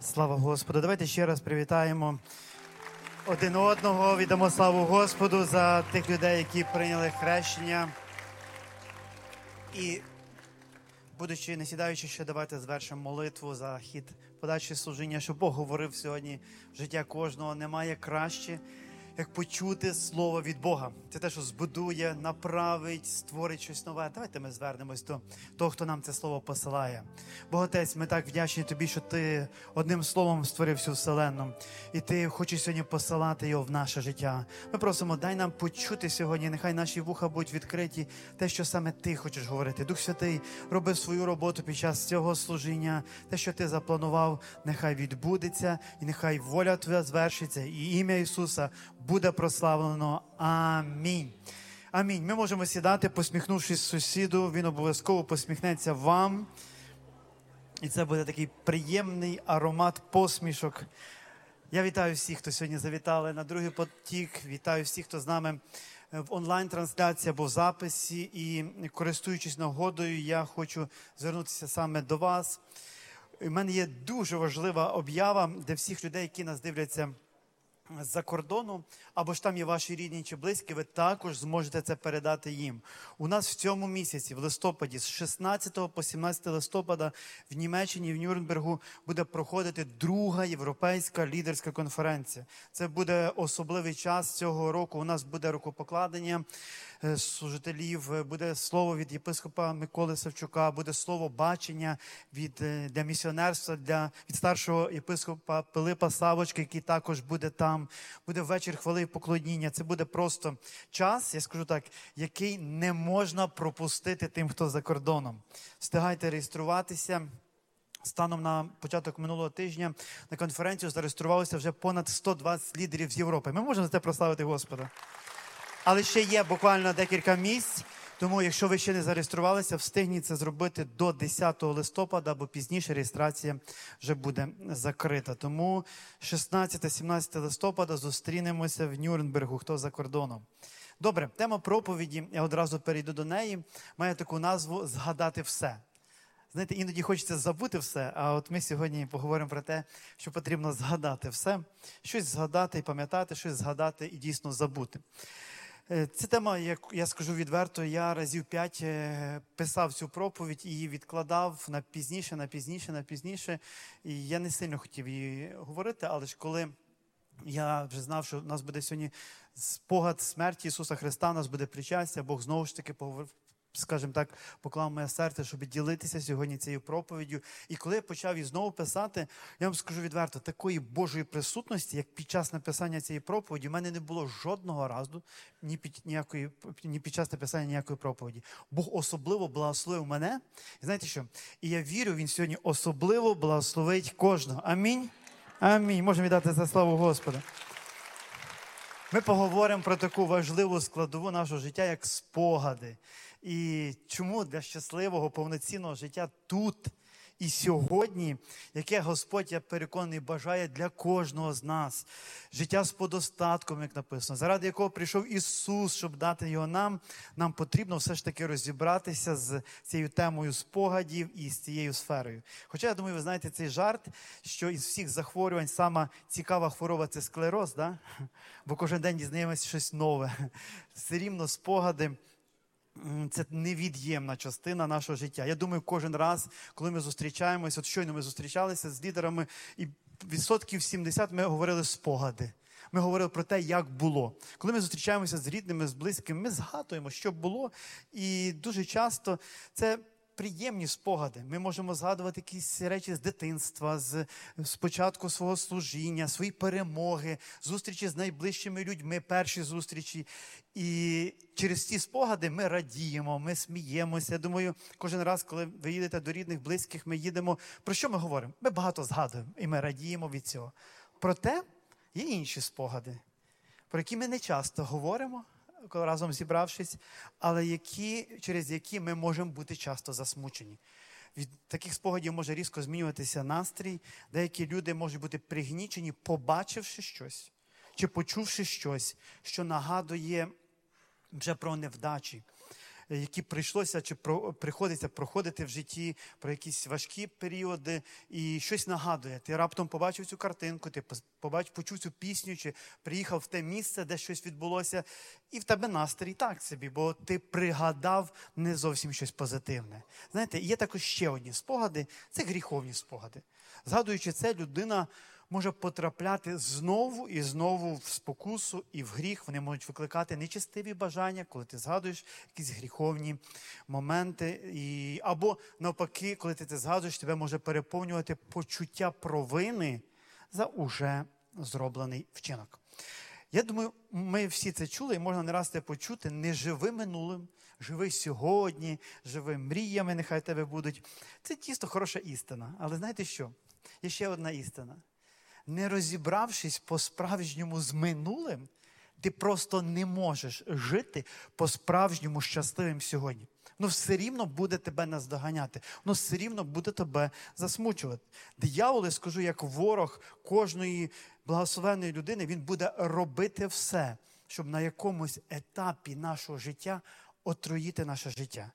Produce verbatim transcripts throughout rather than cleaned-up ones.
Слава Господу! Давайте ще раз привітаємо один одного, віддамо славу Господу за тих людей, які прийняли хрещення. І, будучи не сідаючи, ще давайте звершимо молитву за хід подальшого служіння, щоб Бог говорив сьогодні в життя кожного. Немає краще, як почути слово від Бога. Це те, що збудує, направить, створить щось нове. Давайте ми звернемось до того, хто нам це слово посилає. Бог Отець, ми так вдячні Тобі, що Ти одним словом створив всю вселенну. І Ти хочеш сьогодні посилати його в наше життя. Ми просимо, дай нам почути сьогодні, нехай наші вуха будуть відкриті, те, що саме Ти хочеш говорити. Дух Святий, роби свою роботу під час цього служіння. Те, що Ти запланував, нехай відбудеться, і нехай воля Твоя звершиться, і ім'я Ісуса буде прославлено. Амінь. Амінь. Ми можемо сідати, посміхнувшись сусіду. Він обов'язково посміхнеться вам. І це буде такий приємний аромат посмішок. Я вітаю всіх, хто сьогодні завітали на другий потік. Вітаю всіх, хто з нами в онлайн-трансляції або в записі. І користуючись нагодою, я хочу звернутися саме до вас. У мене є дуже важлива об'ява для всіх людей, які нас дивляться з-за кордону, або ж там є ваші рідні чи близькі, ви також зможете це передати їм. У нас в цьому місяці, в листопаді, з шістнадцятого по сімнадцяте листопада в Німеччині, в Нюрнбергу, буде проходити друга європейська лідерська конференція. Це буде особливий час цього року. У нас буде рукопокладення служителів, буде слово від єпископа Миколи Савчука, буде слово бачення від, для місіонерства, для, від старшого єпископа Пилипа Савочки, який також буде там. Буде вечір хвали і поклоніння. Це буде просто час, я скажу так, який не можна пропустити тим, хто за кордоном. Встигайте реєструватися. Станом на початок минулого тижня на конференцію зареєструвалося вже понад сто двадцять лідерів з Європи. Ми можемо за це прославити Господа. Але ще є буквально декілька місць, тому якщо ви ще не зареєструвалися, встигніть це зробити до десятого листопада, або пізніше реєстрація вже буде закрита. Тому шістнадцяте-сімнадцяте листопада зустрінемося в Нюрнбергу, хто за кордоном. Добре, тема проповіді, я одразу перейду до неї, має таку назву «Згадати все». Знаєте, іноді хочеться забути все, а от ми сьогодні поговоримо про те, що потрібно згадати все, щось згадати і пам'ятати, щось згадати і дійсно забути. Ця тема, як я скажу відверто, я разів п'ять писав цю проповідь і її відкладав на пізніше, на пізніше, на пізніше. І я не сильно хотів її говорити, але ж коли я вже знав, що у нас буде сьогодні спогад смерті Ісуса Христа, у нас буде причастя, Бог знову ж таки поговорив, скажімо так, поклав моє серце, щоб ділитися сьогодні цією проповіддю. І коли я почав її знову писати, я вам скажу відверто, такої Божої присутності, як під час написання цієї проповіді, в мене не було жодного разу, ні під, ніякої, ні під час написання ніякої проповіді. Бог особливо благословив мене. І знаєте що? І я вірю, Він сьогодні особливо благословить кожного. Амінь? Амінь. Можемо віддати за славу Господа. Ми поговоримо про таку важливу складову нашого життя, як спогади. І чому для щасливого, повноцінного життя тут і сьогодні, яке Господь, я переконаний, бажає для кожного з нас. Життя з подостатком, як написано, заради якого прийшов Ісус, щоб дати його нам, нам потрібно все ж таки розібратися з цією темою спогадів і з цією сферою. Хоча, я думаю, ви знаєте цей жарт, що із всіх захворювань сама цікава хвороба – це склероз, да? Бо кожен день дізнаємося щось нове. Все рівно спогади – це невід'ємна частина нашого життя. Я думаю, кожен раз, коли ми зустрічаємося, от щойно ми зустрічалися з лідерами, і відсотків сімдесят ми говорили спогади. Ми говорили про те, як було. Коли ми зустрічаємося з рідними, з близькими, ми згадуємо, що було. І дуже часто це приємні спогади. Ми можемо згадувати якісь речі з дитинства, з, з початку свого служіння, свої перемоги, зустрічі з найближчими людьми, перші зустрічі. І через ці спогади ми радіємо, ми сміємося. Я думаю, кожен раз, коли ви їдете до рідних, близьких, ми їдемо. Про що ми говоримо? Ми багато згадуємо, і ми радіємо від цього. Проте є інші спогади, про які ми не часто говоримо, коли разом зібравшись, але які, через які ми можемо бути часто засмучені. Від таких спогадів може різко змінюватися настрій. Деякі люди можуть бути пригнічені, побачивши щось, чи почувши щось, що нагадує вже про невдачі. які прийшлося чи про, приходиться проходити в житті, про якісь важкі періоди, і щось нагадує. Ти раптом побачив цю картинку, ти побачив, почув цю пісню, чи приїхав в те місце, де щось відбулося, і в тебе настрій так собі, бо ти пригадав не зовсім щось позитивне. Знаєте, є також ще одні спогади, це гріховні спогади. Згадуючи це, людина може потрапляти знову і знову в спокусу і в гріх. Вони можуть викликати нечестиві бажання, коли ти згадуєш якісь гріховні моменти. І, або навпаки, коли ти це згадуєш, тебе може переповнювати почуття провини за уже зроблений вчинок. Я думаю, ми всі це чули, і можна не раз це почути. Не живи минулим, живи сьогодні, живи мріями, нехай тебе будуть. Це дійсно хороша істина. Але знаєте що? Є ще одна істина. Не розібравшись по-справжньому з минулим, ти просто не можеш жити по-справжньому щасливим сьогодні. Воно все рівно буде тебе наздоганяти. Воно все рівно буде тебе засмучувати. Диявол, я скажу, як ворог кожної благословенної людини, він буде робити все, щоб на якомусь етапі нашого життя отруїти наше життя.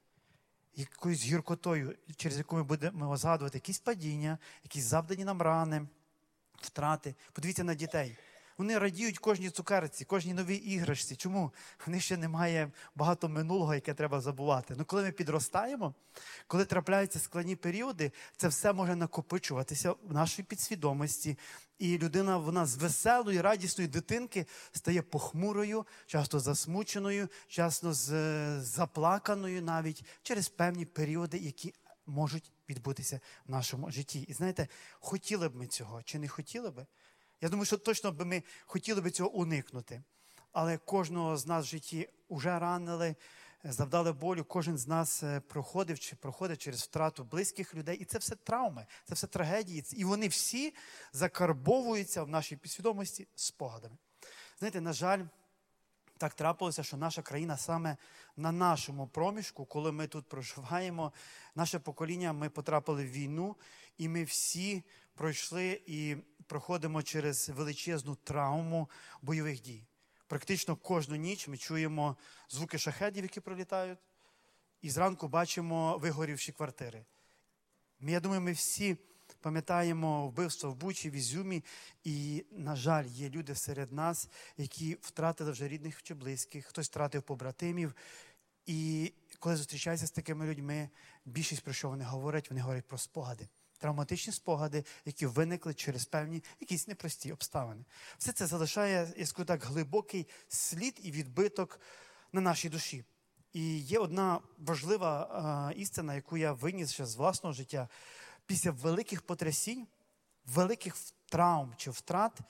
Якоюсь гіркотою, через яку ми будемо згадувати якісь падіння, якісь завдані нам рани, втрати. Подивіться на дітей. Вони радіють кожній цукерці, кожній новій іграшці. Чому? В них ще немає багато минулого, яке треба забувати. Ну, коли ми підростаємо, коли трапляються складні періоди, це все може накопичуватися в нашій підсвідомості. І людина, вона з веселої, радісної дитинки стає похмурою, часто засмученою, часто з, заплаканою навіть через певні періоди, які можуть відбутися в нашому житті. І знаєте, хотіли б ми цього чи не хотіли б? Я думаю, що точно б ми хотіли б цього уникнути. Але кожного з нас в житті вже ранили, завдали болю, кожен з нас проходив чи проходить через втрату близьких людей. І це все травми, це все трагедії. І вони всі закарбовуються в нашій підсвідомості спогадами. Знаєте, на жаль, так трапилося, що наша країна саме на нашому проміжку, коли ми тут проживаємо, наше покоління, ми потрапили в війну, і ми всі пройшли і проходимо через величезну травму бойових дій. Практично кожну ніч ми чуємо звуки шахедів, які пролітають, і зранку бачимо вигорівші квартири. Я думаю, ми всі пам'ятаємо вбивство в Бучі, в Ізюмі, і, на жаль, є люди серед нас, які втратили вже рідних чи близьких, хтось втратив побратимів. І коли зустрічаюся з такими людьми, більшість про що вони говорять, вони говорять про спогади. Травматичні спогади, які виникли через певні якісь непрості обставини. Все це залишає, я скажу так, глибокий слід і відбиток на нашій душі. І є одна важлива а, істина, яку я виніс ще з власного життя. Після великих потрясінь, великих травм чи втрат,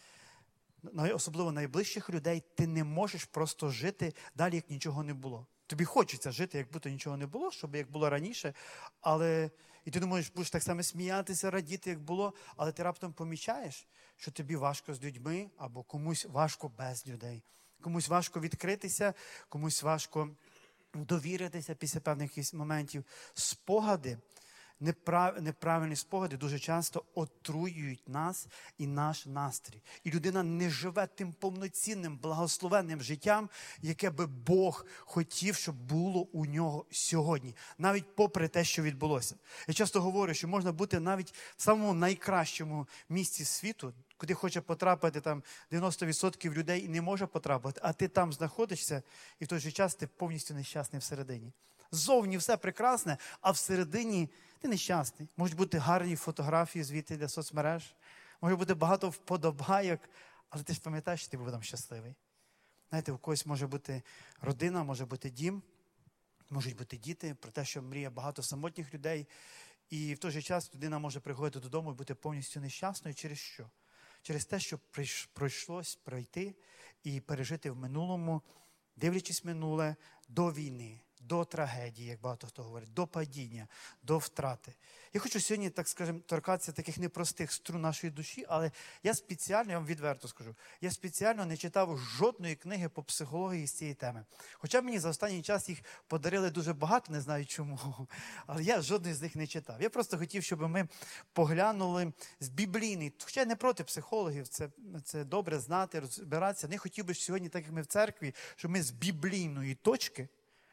особливо найближчих людей, ти не можеш просто жити далі, як нічого не було. Тобі хочеться жити, як будто нічого не було, щоб як було раніше, але і ти думаєш, будеш так само сміятися, радіти, як було, але ти раптом помічаєш, що тобі важко з людьми або комусь важко без людей. Комусь важко відкритися, комусь важко довіритися після певних якихось моментів. Спогади, неправ... неправильні спогади дуже часто отруюють нас і наш настрій. І людина не живе тим повноцінним, благословенним життям, яке би Бог хотів, щоб було у нього сьогодні. Навіть попри те, що відбулося. Я часто говорю, що можна бути навіть в самому найкращому місці світу, куди хоче потрапити там дев'яносто відсотків людей і не може потрапити, а ти там знаходишся, і в той же час ти повністю нещасний всередині. Ззовні все прекрасне, а всередині ти нещасний. Можуть бути гарні фотографії звідти для соцмереж, може бути багато вподобайок, але ти ж пам'ятаєш, що ти був там щасливий. Знаєте, у когось може бути родина, може бути дім, можуть бути діти, про те, що мріє багато самотніх людей. І в той же час людина може приходити додому і бути повністю нещасною. Через що? Через те, що пройшлось пройти і пережити в минулому, дивлячись минуле, до війни, до трагедії, як багато хто говорить, до падіння, до втрати. Я хочу сьогодні, так скажемо, торкатися таких непростих струн нашої душі, але я спеціально, я вам відверто скажу, я спеціально не читав жодної книги по психології з цієї теми. Хоча мені за останній час їх подарили дуже багато, не знаю чому, але я жодної з них не читав. Я просто хотів, щоб ми поглянули з біблійної, хоча я не проти психологів, це, це добре знати, розбиратися. Не хотів би сьогодні, так як ми в церкві, щоб ми з біблійної точки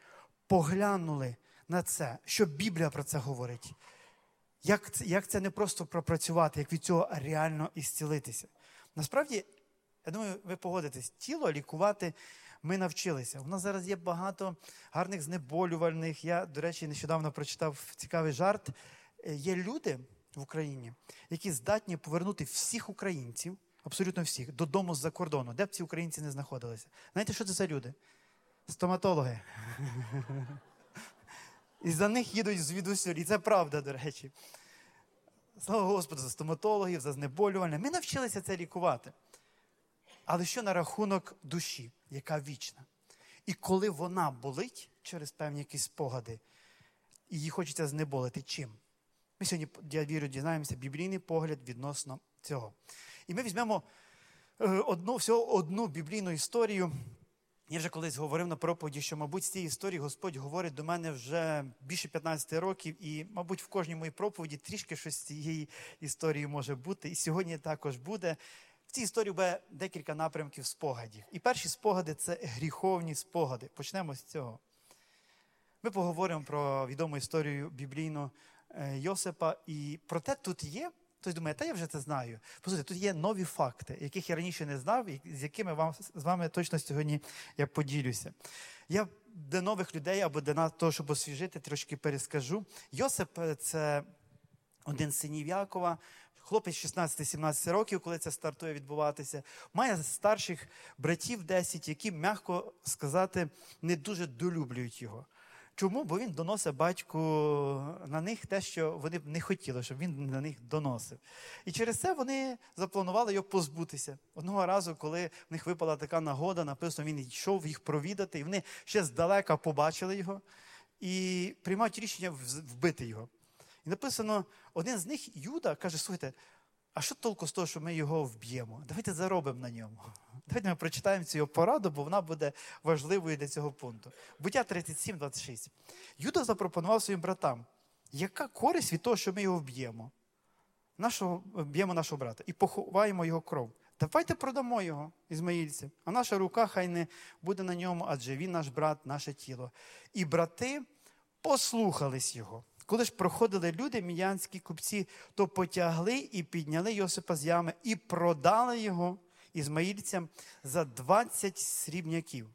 поглянули на це, що Біблія про це говорить. Як це, як це не просто пропрацювати, як від цього реально ісцілитися. Насправді, я думаю, ви погодитесь, тіло лікувати ми навчилися. У нас зараз є багато гарних знеболювальних. Я, до речі, нещодавно прочитав цікавий жарт. Є люди в Україні, які здатні повернути всіх українців, абсолютно всіх, додому з-за кордону, де б ці українці не знаходилися. Знаєте, що це за люди? Стоматологи. І за них їдуть звідусіль. І це правда, до речі. Слава Господу за стоматологів, за знеболювальне. Ми навчилися це лікувати. Але що на рахунок душі, яка вічна? І коли вона болить через певні якісь спогади, і її хочеться знеболити, чим? Ми сьогодні, я вірю, дізнаємося біблійний погляд відносно цього. І ми візьмемо одну, всього одну біблійну історію. Я вже колись говорив на проповіді, що, мабуть, з цієї історії Господь говорить до мене вже більше п'ятнадцяти років, і, мабуть, в кожній моїй проповіді трішки щось з цієї історії може бути. І сьогодні також буде. В цій історії буде декілька напрямків спогадів. І перші спогади – це гріховні спогади. Почнемо з цього. Ми поговоримо про відому історію біблійну Йосипа. І проте тут є, хтось думає, та я вже це знаю. Послухайте, тут є нові факти, яких я раніше не знав, і з якими вам, з вами точно сьогодні я поділюся. Я для нових людей або для того, щоб освіжити, трошки перескажу. Йосип – це один з синів Якова, хлопець шістнадцяти-сімнадцяти років, коли це стартує відбуватися. Має старших братів десять, які, м'яко сказати, не дуже долюблюють його. Чому? Бо він доносить батьку на них те, що вони б не хотіли, щоб він на них доносив. І через це вони запланували його позбутися. Одного разу, коли в них випала така нагода, написано, він йшов їх провідати, і вони ще здалека побачили його і приймають рішення вбити його. І написано, один з них, Юда, каже, слухайте, а що толку з того, що ми його вб'ємо? Давайте заробимо на ньому. Давайте ми прочитаємо цю його пораду, бо вона буде важливою для цього пункту. Буття тридцять сім двадцять шість. Юда запропонував своїм братам, яка користь від того, що ми його вб'ємо? Нашого, вб'ємо нашого брата і поховаємо його кров. Давайте продамо його, ізмаїльцям, а наша рука хай не буде на ньому, адже він наш брат, наше тіло. І брати послухались його. Коли ж проходили люди, мідіанські купці, то потягли і підняли Йосипа з ями і продали його ізмаїльцям за двадцять срібняків.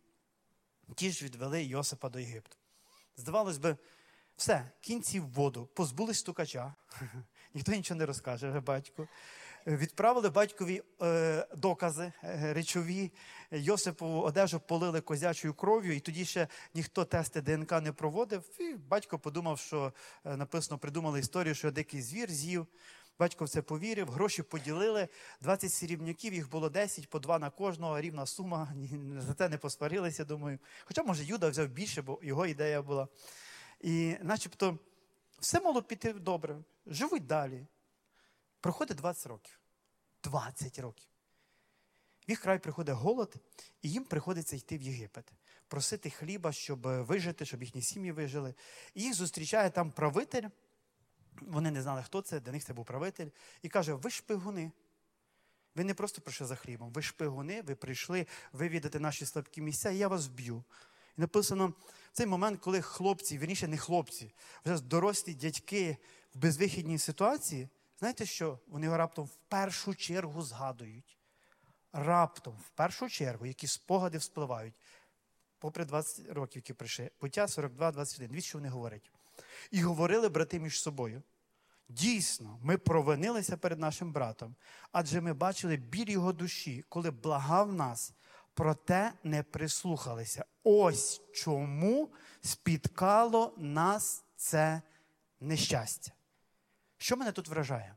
Ті ж відвели Йосипа до Єгипту. Здавалось би, все, кінці в воду, позбулись стукача, ніхто нічого не розкаже батьку. Відправили батькові е, докази е, речові, Йосипову одежу полили козячою кров'ю, і тоді ще ніхто тести ДНК не проводив. І батько подумав, що е, написано, придумали історію, що дикий звір з'їв. Батько в це повірив, гроші поділили, двадцять срібняків, їх було десять, по два на кожного, рівна сума, за це не посварилися, думаю. Хоча, може, Юда взяв більше, бо його ідея була. І начебто все могло піти добре, живуть далі. Проходить двадцять років. двадцять років. В їх край приходить голод, і їм приходиться йти в Єгипет. Просити хліба, щоб вижити, щоб їхні сім'ї вижили. І їх зустрічає там правитель. Вони не знали, хто це, для них це був правитель. І каже, ви шпигуни. Ви не просто прийшли за хлібом. Ви шпигуни, ви прийшли вивідати наші слабкі місця, і я вас вб'ю. І написано, в цей момент, коли хлопці, вірніше не хлопці, вже дорослі дядьки в безвихідній ситуації, знаєте що? Вони його раптом в першу чергу згадують. Раптом, в першу чергу, які спогади вспливають. Попри двадцять років, які прийшли. Буття сорок два двадцять один. Дивіться, що вони говорять. І говорили брати між собою. Дійсно, ми провинилися перед нашим братом, адже ми бачили біль його душі, коли благав нас, проте не прислухалися. Ось чому спіткало нас це нещастя. Що мене тут вражає?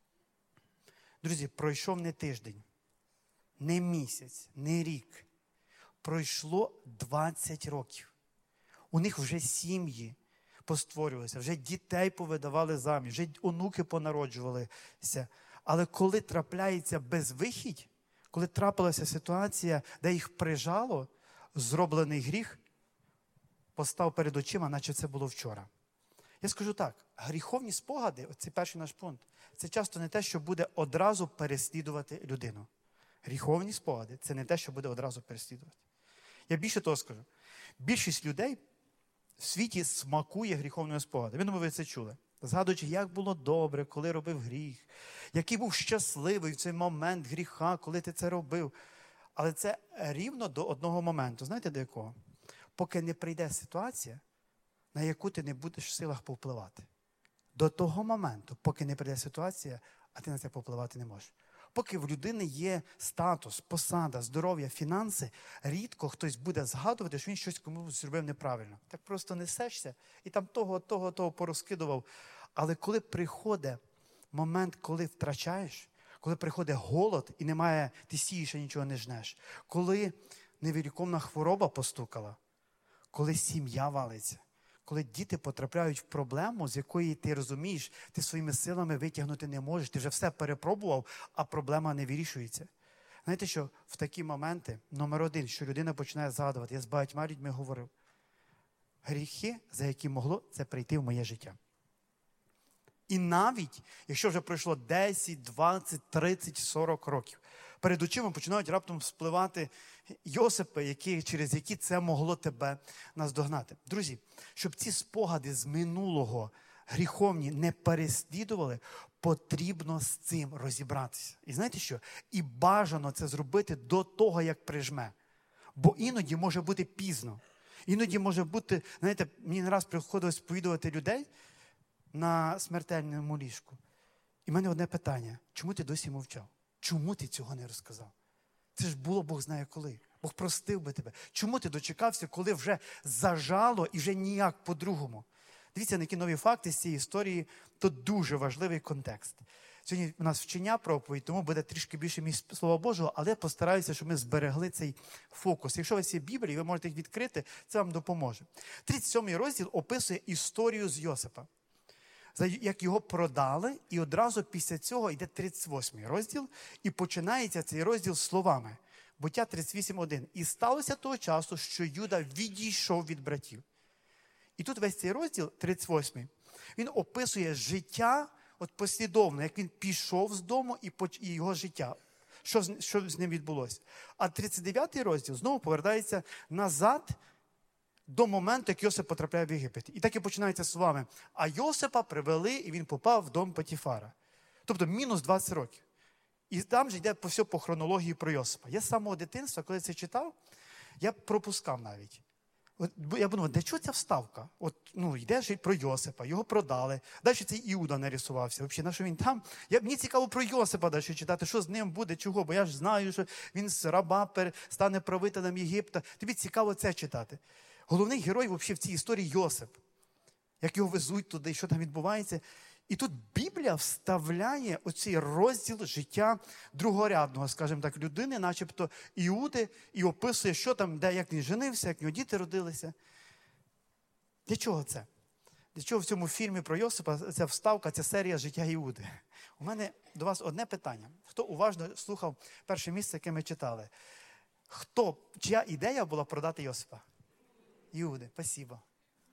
Друзі, пройшов не тиждень, не місяць, не рік. Пройшло двадцять років. У них вже сім'ї постворювалися, вже дітей повидавали заміж, вже онуки понароджувалися. Але коли трапляється безвихідь, коли трапилася ситуація, де їх прижало, зроблений гріх постав перед очима, наче це було вчора. Я скажу так, гріховні спогади, оце перший наш пункт, це часто не те, що буде одразу переслідувати людину. Гріховні спогади – це не те, що буде одразу переслідувати. Я більше того скажу. Більшість людей в світі смакує гріховною спогади. Я думаю, ви це чули. Згадуючи, як було добре, коли робив гріх, який був щасливий в цей момент гріха, коли ти це робив. Але це рівно до одного моменту. Знаєте, до якого? Поки не прийде ситуація, на яку ти не будеш в силах повпливати. До того моменту, поки не прийде ситуація, а ти на це повпливати не можеш. Поки в людини є статус, посада, здоров'я, фінанси, рідко хтось буде згадувати, що він щось комусь зробив неправильно. Так просто несешся і там того, того, того порозкидував. Але коли приходить момент, коли втрачаєш, коли приходить голод і немає, ти сієш, а нічого не жнеш, коли невиліковна хвороба постукала, коли сім'я валиться, коли діти потрапляють в проблему, з якої ти розумієш, ти своїми силами витягнути не можеш, ти вже все перепробував, а проблема не вирішується. Знаєте що, в такі моменти, номер один, що людина починає згадувати, я з багатьма людьми говорив, гріхи, за які могло це прийти в моє життя. І навіть, якщо вже пройшло десять, двадцять, тридцять, сорок років, перед очима починають раптом спливати Йосипи, які, через які це могло тебе наздогнати. Друзі, щоб ці спогади з минулого гріховні не переслідували, потрібно з цим розібратися. І знаєте що? І бажано це зробити до того, як прижме. Бо іноді може бути пізно. Іноді може бути, знаєте, мені не раз приходилось сповідувати людей на смертельному ліжку. І в мене одне питання. Чому ти досі мовчав? Чому ти цього не розказав? Це ж було Бог знає коли. Бог простив би тебе. Чому ти дочекався, коли вже зажало і вже ніяк по-другому? Дивіться, на які нові факти з цієї історії. То дуже важливий контекст. Сьогодні у нас вчення проповідь, тому буде трішки більше місць Слова Божого, але я постараюся, щоб ми зберегли цей фокус. Якщо у вас є Біблія, ви можете їх відкрити, це вам допоможе. тридцять сьомий розділ описує історію з Йосипа. Як його продали, і одразу після цього йде тридцять восьмий розділ, і починається цей розділ словами. Буття тридцять вісім один. «І сталося того часу, що Юда відійшов від братів». І тут весь цей розділ, тридцять восьмий, він описує життя от послідовно, як він пішов з дому і, поч... і його життя, що з... що з ним відбулося. А тридцять дев'ятий розділ знову повертається назад до моменту, як Йосип потрапляє в Єгипет. І так і починається словами. А Йосипа привели, і він попав в дом Потіфара. Тобто мінус двадцять років. І там же йде по все по хронології про Йосипа. Я з самого дитинства, коли це читав, я пропускав навіть. От, я думав, де чого ця вставка? От, ну, йде ж про Йосипа, його продали. Далі цей Іуда нарисувався. Взагалі, на що він там? Я, мені цікаво про Йосипа далі читати, що з ним буде, чого, бо я ж знаю, що він з раба стане правителем Єгипта. Тобі цікаво це читати. Головний герой взагалі в цій історії Йосип. Як його везуть туди, що там відбувається. І тут Біблія вставляє оцей розділ життя другорядного, скажімо так, людини, начебто Іуди, і описує, що там, де, як він женився, як в нього діти родилися. Для чого це? Для чого в цьому фільмі про Йосипа ця вставка, ця серія життя Іуди? У мене до вас одне питання. Хто уважно слухав перше місце, яке ми читали? Хто, чия ідея була продати Йосипа? Іуди, спасибо.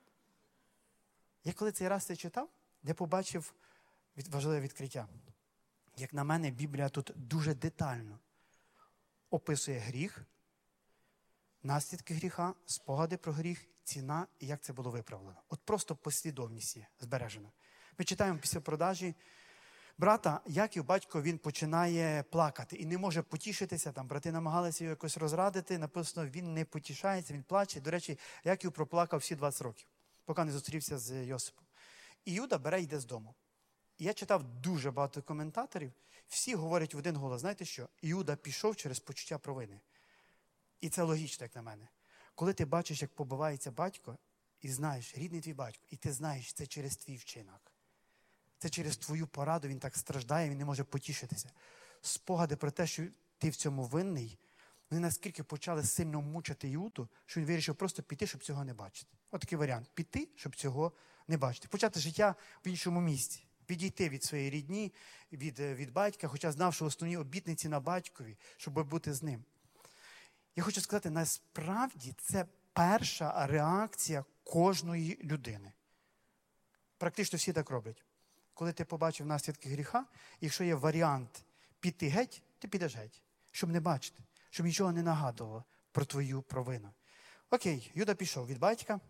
Я коли цей раз це читав, я побачив важливе відкриття. Як на мене, Біблія тут дуже детально описує гріх, наслідки гріха, спогади про гріх, ціна і як це було виправлено. От просто послідовність є збережена. Ми читаємо після продажі брата, Яків, батько, він починає плакати і не може потішитися. Там брати намагалися його якось розрадити. Написано, він не потішається, він плаче. До речі, Яків проплакав всі двадцять років, поки не зустрівся з Йосипом. І Юда бере і йде з дому. І я читав дуже багато коментаторів. Всі говорять в один голос, знаєте що? Іуда пішов через почуття провини. І це логічно, як на мене. Коли ти бачиш, як побивається батько, і знаєш, рідний твій батько, і ти знаєш, це через твій вчинок. Це через твою пораду, він так страждає, він не може потішитися. Спогади про те, що ти в цьому винний, вони наскільки почали сильно мучити Іуду, що він вирішив просто піти, щоб цього не бачити. От такий варіант. Піти, щоб цього не бачити. Почати життя в іншому місці. Відійти від своєї рідні, від, від батька, хоча знав, що основні обітниці на батькові, щоб бути з ним. Я хочу сказати, насправді це перша реакція кожної людини. Практично всі так роблять. Коли ти побачив наслідки гріха, якщо є варіант піти геть, ти підеш геть, щоб не бачити, щоб нічого не нагадувало про твою провину. Окей, Юда пішов від батька,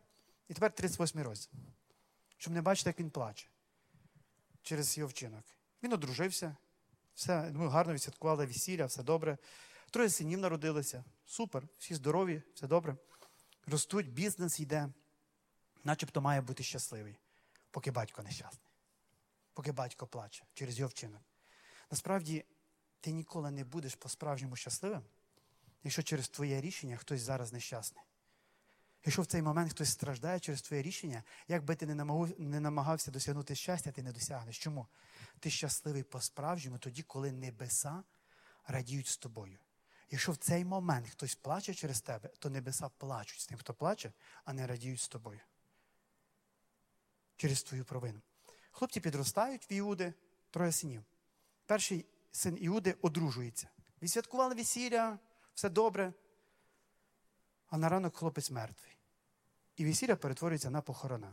І тепер тридцять восьмий розділ. Щоб не бачити, як він плаче через його вчинок. Він одружився, все, ми гарно відсвяткували весілля, все добре. Троє синів народилися. Супер, всі здорові, все добре. Ростуть, бізнес йде. Начебто має бути щасливий, поки батько нещасний. Поки батько плаче через його вчинок. Насправді, ти ніколи не будеш по-справжньому щасливим, якщо через твоє рішення хтось зараз нещасний. Якщо в цей момент хтось страждає через твоє рішення, як би ти не намагався досягнути щастя, ти не досягнеш. Чому? Ти щасливий по-справжньому тоді, коли небеса радіють з тобою. Якщо в цей момент хтось плаче через тебе, то небеса плачуть з тим, хто плаче, а не радіють з тобою. Через твою провину. Хлопці підростають в Іуди, троє синів. Перший син Іуди одружується. Відсвяткували весілля, все добре, а на ранок хлопець мертвий. І весілля перетворюється на похорона.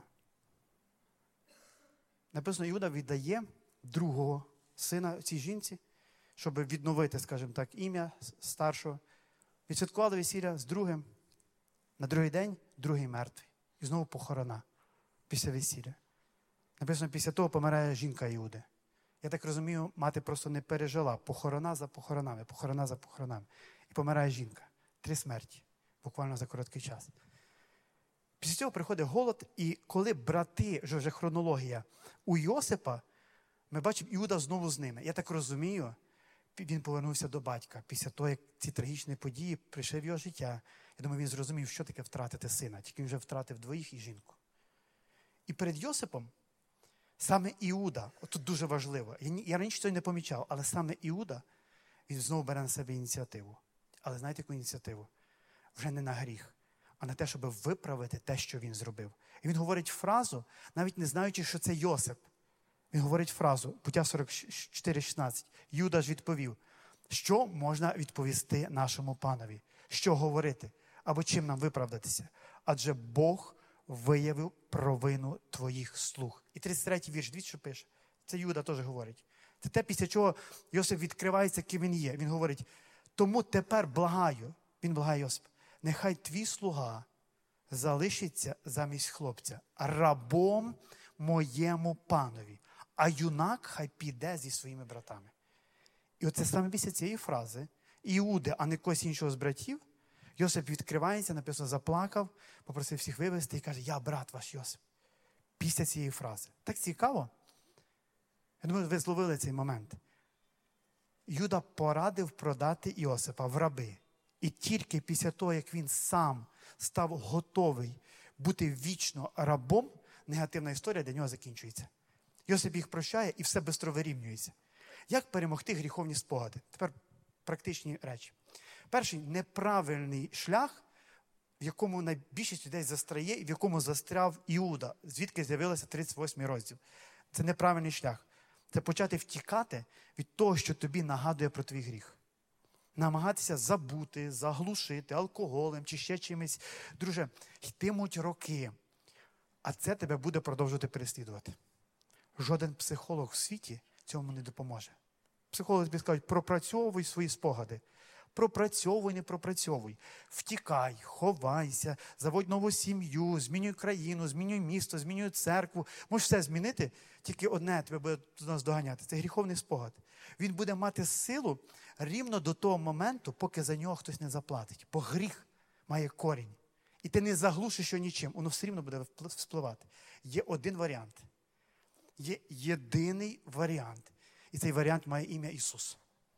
Написано, Іуда віддає другого сина цій жінці, щоб відновити, скажімо так, ім'я старшого. Відсвяткували весілля з другим. На другий день другий мертвий. І знову похорона після весілля. Написано, після того помирає жінка Іуди. Я так розумію, мати просто не пережила. Похорона за похоронами, похорона за похоронами. І помирає жінка. Три смерті. Буквально за короткий час. Після цього приходить голод, і коли брати, вже, вже хронологія, у Йосипа, ми бачимо, Іуда знову з ними. Я так розумію, він повернувся до батька. Після того, як ці трагічні події прийшли в його життя. Я думаю, він зрозумів, що таке втратити сина. Тільки він вже втратив двоїх і жінку. І перед Йосипом саме Іуда, тут дуже важливо, я, я раніше цього не помічав, але саме Іуда, він знову бере на себе ініціативу. Але знаєте, яку ініціативу? Вже не на гріх, а на те, щоб виправити те, що він зробив. І він говорить фразу, навіть не знаючи, що це Йосип. Він говорить фразу, Буття сорок чотири шістнадцять. Юда ж відповів, що можна відповісти нашому панові? Що говорити? Або чим нам виправдатися? Адже Бог виявив провину твоїх слуг. І тридцять третій вірш, дивіться, що пише. Це Юда теж говорить. Це те, після чого Йосип відкривається, ким він є. Він говорить, тому тепер благаю, він благає Йосип, нехай твій слуга залишиться замість хлопця рабом моєму панові, а юнак хай піде зі своїми братами. І оце саме після цієї фрази Іуди, а не когось іншого з братів, Йосип відкривається, написано, заплакав, попросив всіх вивезти і каже, я брат ваш Йосип. Після цієї фрази. Так цікаво. Я думаю, ви зловили цей момент. Юда порадив продати Йосипа в раби. І тільки після того, як він сам став готовий бути вічно рабом, негативна історія для нього закінчується. Йосип їх прощає і все швидко вирівнюється. Як перемогти гріховні спогади? Тепер практичні речі. Перший неправильний шлях, в якому найбільшість людей застряє і в якому застряв Іуда, звідки з'явився тридцять восьмий розділ. Це неправильний шлях. Це почати втікати від того, що тобі нагадує про твій гріх. Намагатися забути, заглушити алкоголем чи ще чимось. Друже, йтимуть роки, а це тебе буде продовжувати переслідувати. Жоден психолог в світі цьому не допоможе. Психологи тобі скажуть, пропрацьовуй свої спогади. Пропрацьовуй, не пропрацьовуй. Втікай, ховайся, заводь нову сім'ю, змінюй країну, змінюй місто, змінюй церкву. Можеш все змінити, тільки одне тебе буде нас доганяти. Це гріховний спогад. Він буде мати силу рівно до того моменту, поки за нього хтось не заплатить. Бо гріх має корінь. І ти не заглушиш його нічим, воно все рівно буде вспливати. Є один варіант. Є єдиний варіант. І цей варіант має ім'я Ісус.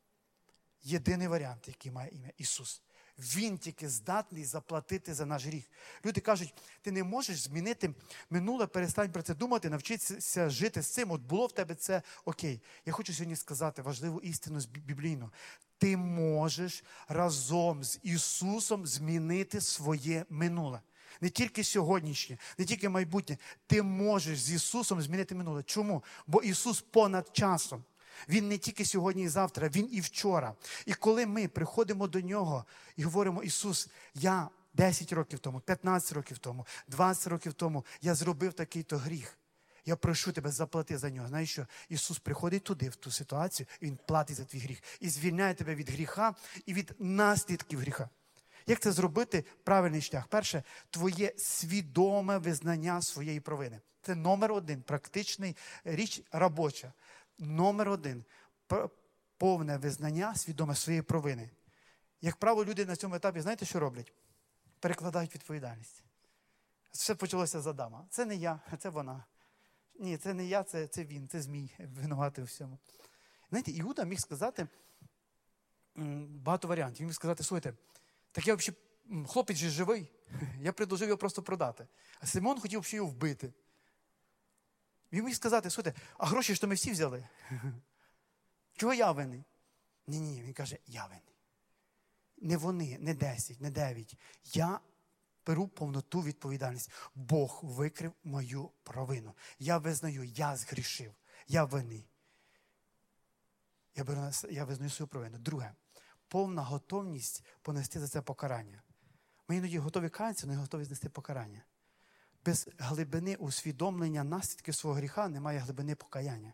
Єдиний варіант, який має ім'я Ісус. Він тільки здатний заплатити за наш гріх. Люди кажуть, ти не можеш змінити минуле, перестань про це думати, навчитися жити з цим. От було в тебе це, окей. Я хочу сьогодні сказати важливу істину біблійну. Ти можеш разом з Ісусом змінити своє минуле. Не тільки сьогоднішнє, не тільки майбутнє. Ти можеш з Ісусом змінити минуле. Чому? Бо Ісус понад часом. Він не тільки сьогодні і завтра, Він і вчора. І коли ми приходимо до Нього і говоримо, Ісус, я десять років тому, п'ятнадцять років тому, двадцять років тому, я зробив такий-то гріх. Я прошу тебе, заплати за нього. Знаєш що? Ісус приходить туди, в ту ситуацію, і Він платить за твій гріх. І звільняє тебе від гріха і від наслідків гріха. Як це зробити? Правильний шлях. Перше, твоє свідоме визнання своєї провини. Це номер один, практичний річ робоча. Номер один, повне визнання свідоме своєї провини. Як правило, люди на цьому етапі, знаєте, що роблять? Перекладають відповідальність. Все почалося з Адама. Це не я, це вона. Ні, це не я, це, це він, це Змій, винуватий у всьому. Знаєте, Іуда міг сказати багато варіантів. Він міг сказати, слухайте, так я взагалі, хлопець же живий, я предложив його просто продати. А Симон хотів взагалі його вбити. Він міг сказати, слухайте, а гроші ж то ми всі взяли. Чого я винний? Ні-ні, він каже, я винний. Не вони, не десять, не дев'ять. Я беру повноту відповідальність. Бог викрив мою провину. Я визнаю, я згрішив, я винний. Я, беру, я визнаю свою провину. Друге, повна готовність понести за це покарання. Ми іноді готові каятися, але не готові знести покарання. Без глибини усвідомлення наслідків свого гріха немає глибини покаяння.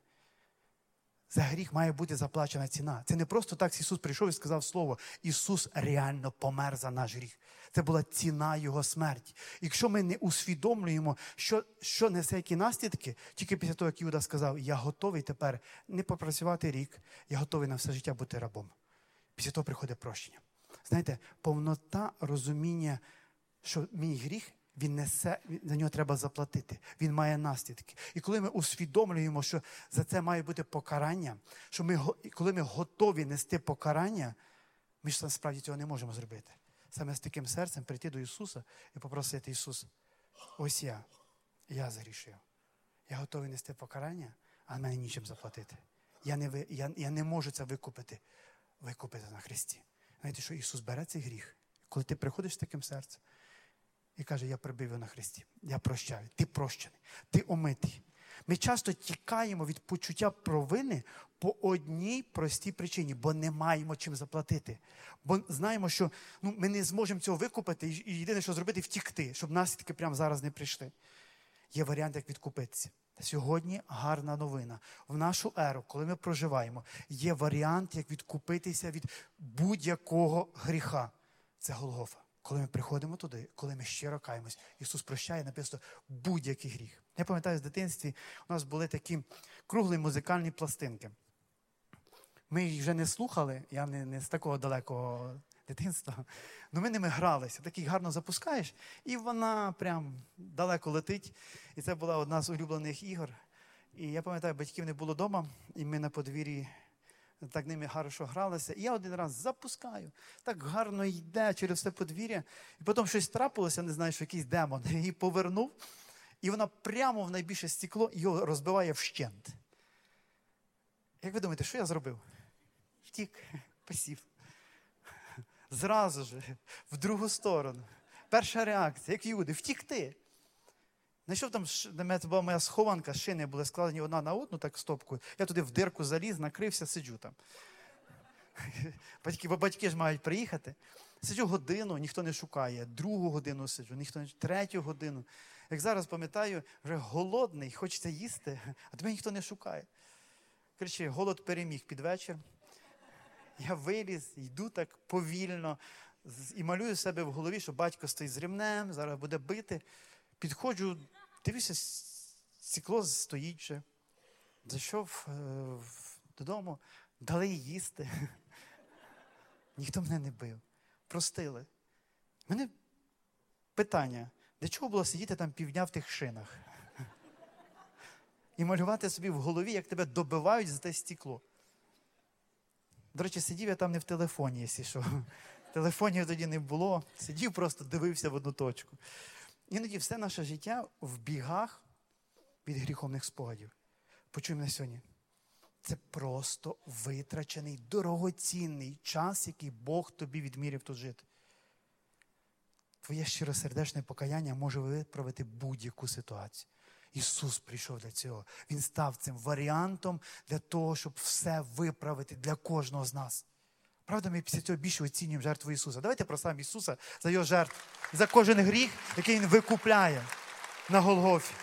За гріх має бути заплачена ціна. Це не просто так Ісус прийшов і сказав слово. Ісус реально помер за наш гріх. Це була ціна Його смерті. Якщо ми не усвідомлюємо, що, що несе які наслідки, тільки після того, як Іуда сказав, я готовий тепер не попрацювати рік, я готовий на все життя бути рабом. Після того приходить прощення. Знаєте, повнота розуміння, що мій гріх, він несе, за нього треба заплатити. Він має наслідки. І коли ми усвідомлюємо, що за це має бути покарання, що ми, коли ми готові нести покарання, ми ж насправді цього не можемо зробити. Саме з таким серцем прийти до Ісуса і попросити, Ісус, ось я, я загрішив. Я готовий нести покарання, а в мене нічим заплатити. Я не, я, я не можу це викупити. Викупити на Христі. Знаєте, що Ісус бере цей гріх. Коли ти приходиш з таким серцем і каже, я прибив його на Христі, я прощаю, ти прощений, ти омитий. Ми часто тікаємо від почуття провини по одній простій причині, бо не маємо чим заплатити. Бо знаємо, що ну, ми не зможемо цього викупити і єдине, що зробити, втікти, щоб наслідки прямо зараз не прийшли. Є варіант, як відкупитися. Сьогодні гарна новина. В нашу еру, коли ми проживаємо, є варіант, як відкупитися від будь-якого гріха. Це Голгофа. Коли ми приходимо туди, коли ми щиро каємось, Ісус прощає, написано, будь-який гріх. Я пам'ятаю, з дитинстві у нас були такі круглі музикальні пластинки. Ми їх вже не слухали, я не, не з такого далекого дитинства, але ми ними гралися. Так їх гарно запускаєш, і вона прям далеко летить. І це була одна з улюблених ігор. І я пам'ятаю, батьків не було вдома, і ми на подвір'ї так ними гарно гралися. І я один раз запускаю, так гарно йде через все подвір'я. І потім щось трапилося, не знаю, що якийсь демон її повернув. І вона прямо в найбільше стекло його розбиває вщент. Як ви думаєте, що я зробив? Втік, посів. Зразу ж, в другу сторону. Перша реакція, як Іуди, втікти. Знайшов там, це була моя схованка, шини були складені одна на одну, так стопкою. Я туди в дирку заліз, накрився, сиджу там. Батьки, бо батьки ж мають приїхати. Сиджу годину, ніхто не шукає. Другу годину сиджу, ніхто не третю годину. Як зараз пам'ятаю, вже голодний, хочеться їсти, а тебе ніхто не шукає. Коротше, голод переміг під вечір. Я виліз, йду так повільно і малюю себе в голові, що батько стоїть з ремнем, зараз буде бити. Підходжу, дивлюся, стекло стоїть вже. Зайшов е, додому, дали їсти. Ніхто мене не бив. Простили. У мене питання, для чого було сидіти там півдня в тих шинах? І малювати собі в голові, як тебе добивають за те стекло. До речі, сидів я там не в телефоні, якщо що. Телефонів тоді не було. Сидів, просто дивився в одну точку. Іноді все наше життя в бігах від гріховних спогадів. Почуй мене сьогодні. Це просто витрачений, дорогоцінний час, який Бог тобі відміряв тут жити. Твоє щиросердечне покаяння може виправити будь-яку ситуацію. Ісус прийшов для цього. Він став цим варіантом для того, щоб все виправити для кожного з нас. Правда, ми після цього більше оцінюємо жертву Ісуса. Давайте прославимо Ісуса за Його жертву, за кожен гріх, який Він викупляє на Голгофі.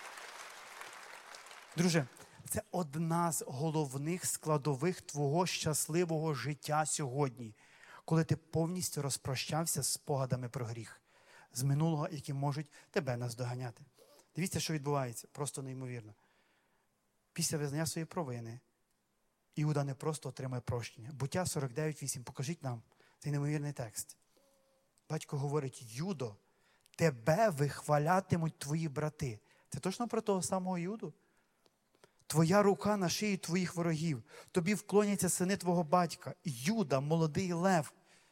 Друже, це одна з головних складових твого щасливого життя сьогодні. коли ти повністю розпрощався з спогадами про гріх, з минулого, які можуть тебе наздоганяти. Дивіться, що відбувається, просто неймовірно. Після визнання своєї провини Іуда не просто отримає прощення. Буття сорок дев'ять вісім. Покажіть нам цей неймовірний текст. Батько говорить: Юдо, тебе вихвалятимуть твої брати. Це точно про того самого Юду? Твоя рука на шиї твоїх ворогів. Тобі вклоняться сини твого батька. Юда, молодий лев.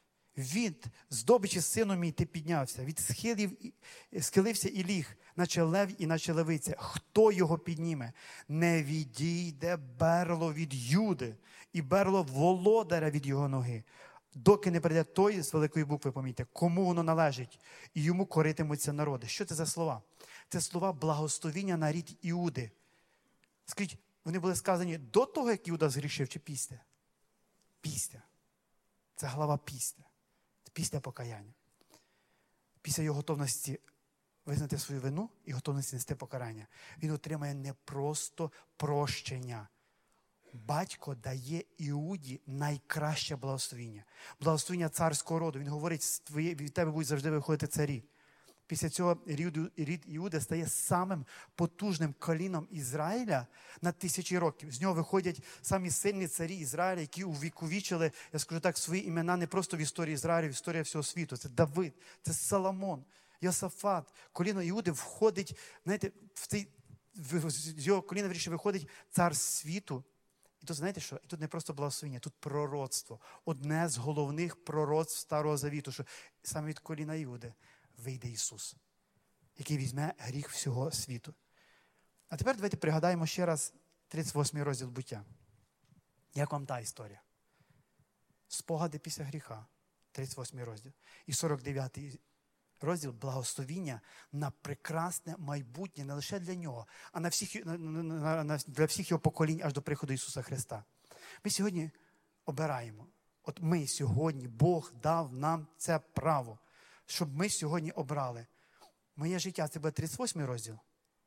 Від здобичі сину мій ти піднявся. Від схилів, схилився і ліг, наче лев і наче левиця. Хто його підніме? Не відійде берло від Юди і берло володаря від його ноги. Доки не прийде той, з великої букви помітьте, кому воно належить, і йому коритимуться народи. Що це за слова? Це слова благословіння на рід Іуди. Скажіть, вони були сказані до того, як Іуда згрішив, чи після? Після. Це глава після. Це після покаяння. Після його готовності визнати свою вину і готовності нести покарання. Він отримає не просто прощення. Батько дає Іуді найкраще благословіння. Благословіння царського роду. Він говорить, від тебе будуть завжди виходити царі. Після цього рід Іуди стає самим потужним коліном Ізраїля на тисячі років. З нього виходять самі сильні царі Ізраїля, які увіковічили, я скажу так, свої імена не просто в історії Ізраїля, в історії всього світу. Це Давид, це Соломон, Йосафат. Коліно Іуди входить, знаєте, в цей, з його коліна вирішив виходить цар світу. І тут, знаєте що? І тут не просто благословення, тут пророцтво. Одне з головних пророцтв Старого Завіту, що саме від коліна Іуди вийде Ісус, який візьме гріх всього світу. А тепер давайте пригадаємо ще раз тридцять восьмий розділ буття. Як вам та історія? Спогади після гріха, тридцять восьмий розділ. І сорок дев'ятий розділ благословіння на прекрасне майбутнє не лише для нього, а на всіх, на, на, на, для всіх його поколінь аж до приходу Ісуса Христа. Ми сьогодні обираємо. От ми сьогодні, Бог дав нам це право, щоб ми сьогодні обрали. Моє життя – це буде тридцять восьмий розділ?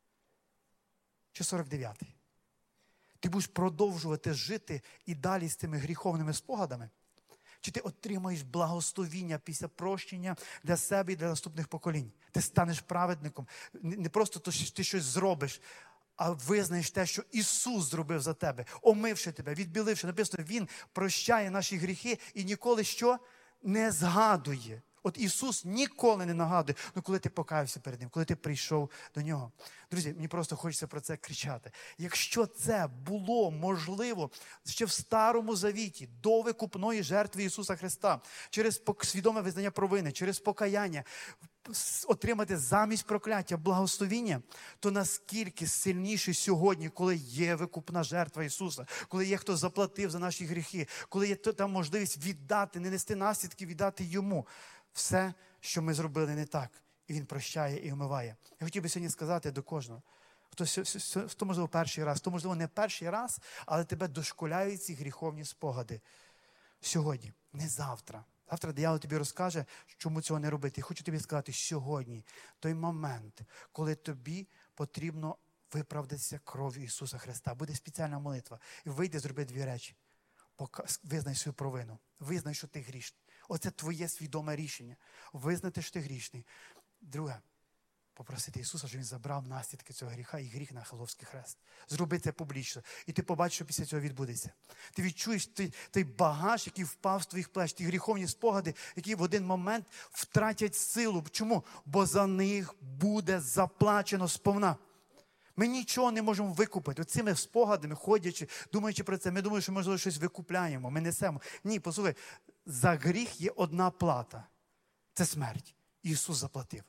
Чи сорок дев'ятий? Ти будеш продовжувати жити і далі з цими гріховними спогадами? Чи ти отримаєш благословіння після прощення для себе і для наступних поколінь? Ти станеш праведником. Не просто то, що ти щось зробиш, а визнаєш те, що Ісус зробив за тебе, омивши тебе, відбіливши. Написано, Він прощає наші гріхи і ніколи що? Не згадує. От Ісус ніколи не нагадує, ну коли ти покаявся перед Ним, коли ти прийшов до Нього. Друзі, мені просто хочеться про це кричати. Якщо це було можливо ще в Старому Завіті, до викупної жертви Ісуса Христа, через свідоме визнання провини, через покаяння, отримати замість прокляття благословіння, то наскільки сильніше сьогодні, коли є викупна жертва Ісуса, коли є хто заплатив за наші гріхи, коли є там можливість віддати, не нести наслідки, віддати Йому все, що ми зробили не так. І Він прощає і омиває. Я хотів би сьогодні сказати до кожного, хто, хто можливо, перший раз, хто, можливо, не перший раз, але тебе дошкуляють ці гріховні спогади. Сьогодні, не завтра. Завтра диявол тобі розкаже, чому цього не робити. Я хочу тобі сказати, сьогодні той момент, коли тобі потрібно виправдатися кров'ю Ісуса Христа. Буде спеціальна молитва. І вийди, зроби дві речі. Визнай свою провину. Визнай, що ти грішний. Оце твоє свідоме рішення. Визнати, що ти грішний. Друге, попросити Ісуса, щоб Він забрав наслідки цього гріха і гріх на Христовський хрест. Зроби це публічно. І ти побачиш, що після цього відбудеться. Ти відчуєш той, той багаж, який впав з твоїх плеч, ті гріховні спогади, які в один момент втратять силу. Чому? Бо за них буде заплачено сповна. Ми нічого не можемо викупити. Оцими спогадами, ходячи, думаючи про це, ми думаємо, що, можливо, щось викупляємо, ми несемо. Ні, послухай, за гріх є одна плата. Це смерть. Ісус заплатив.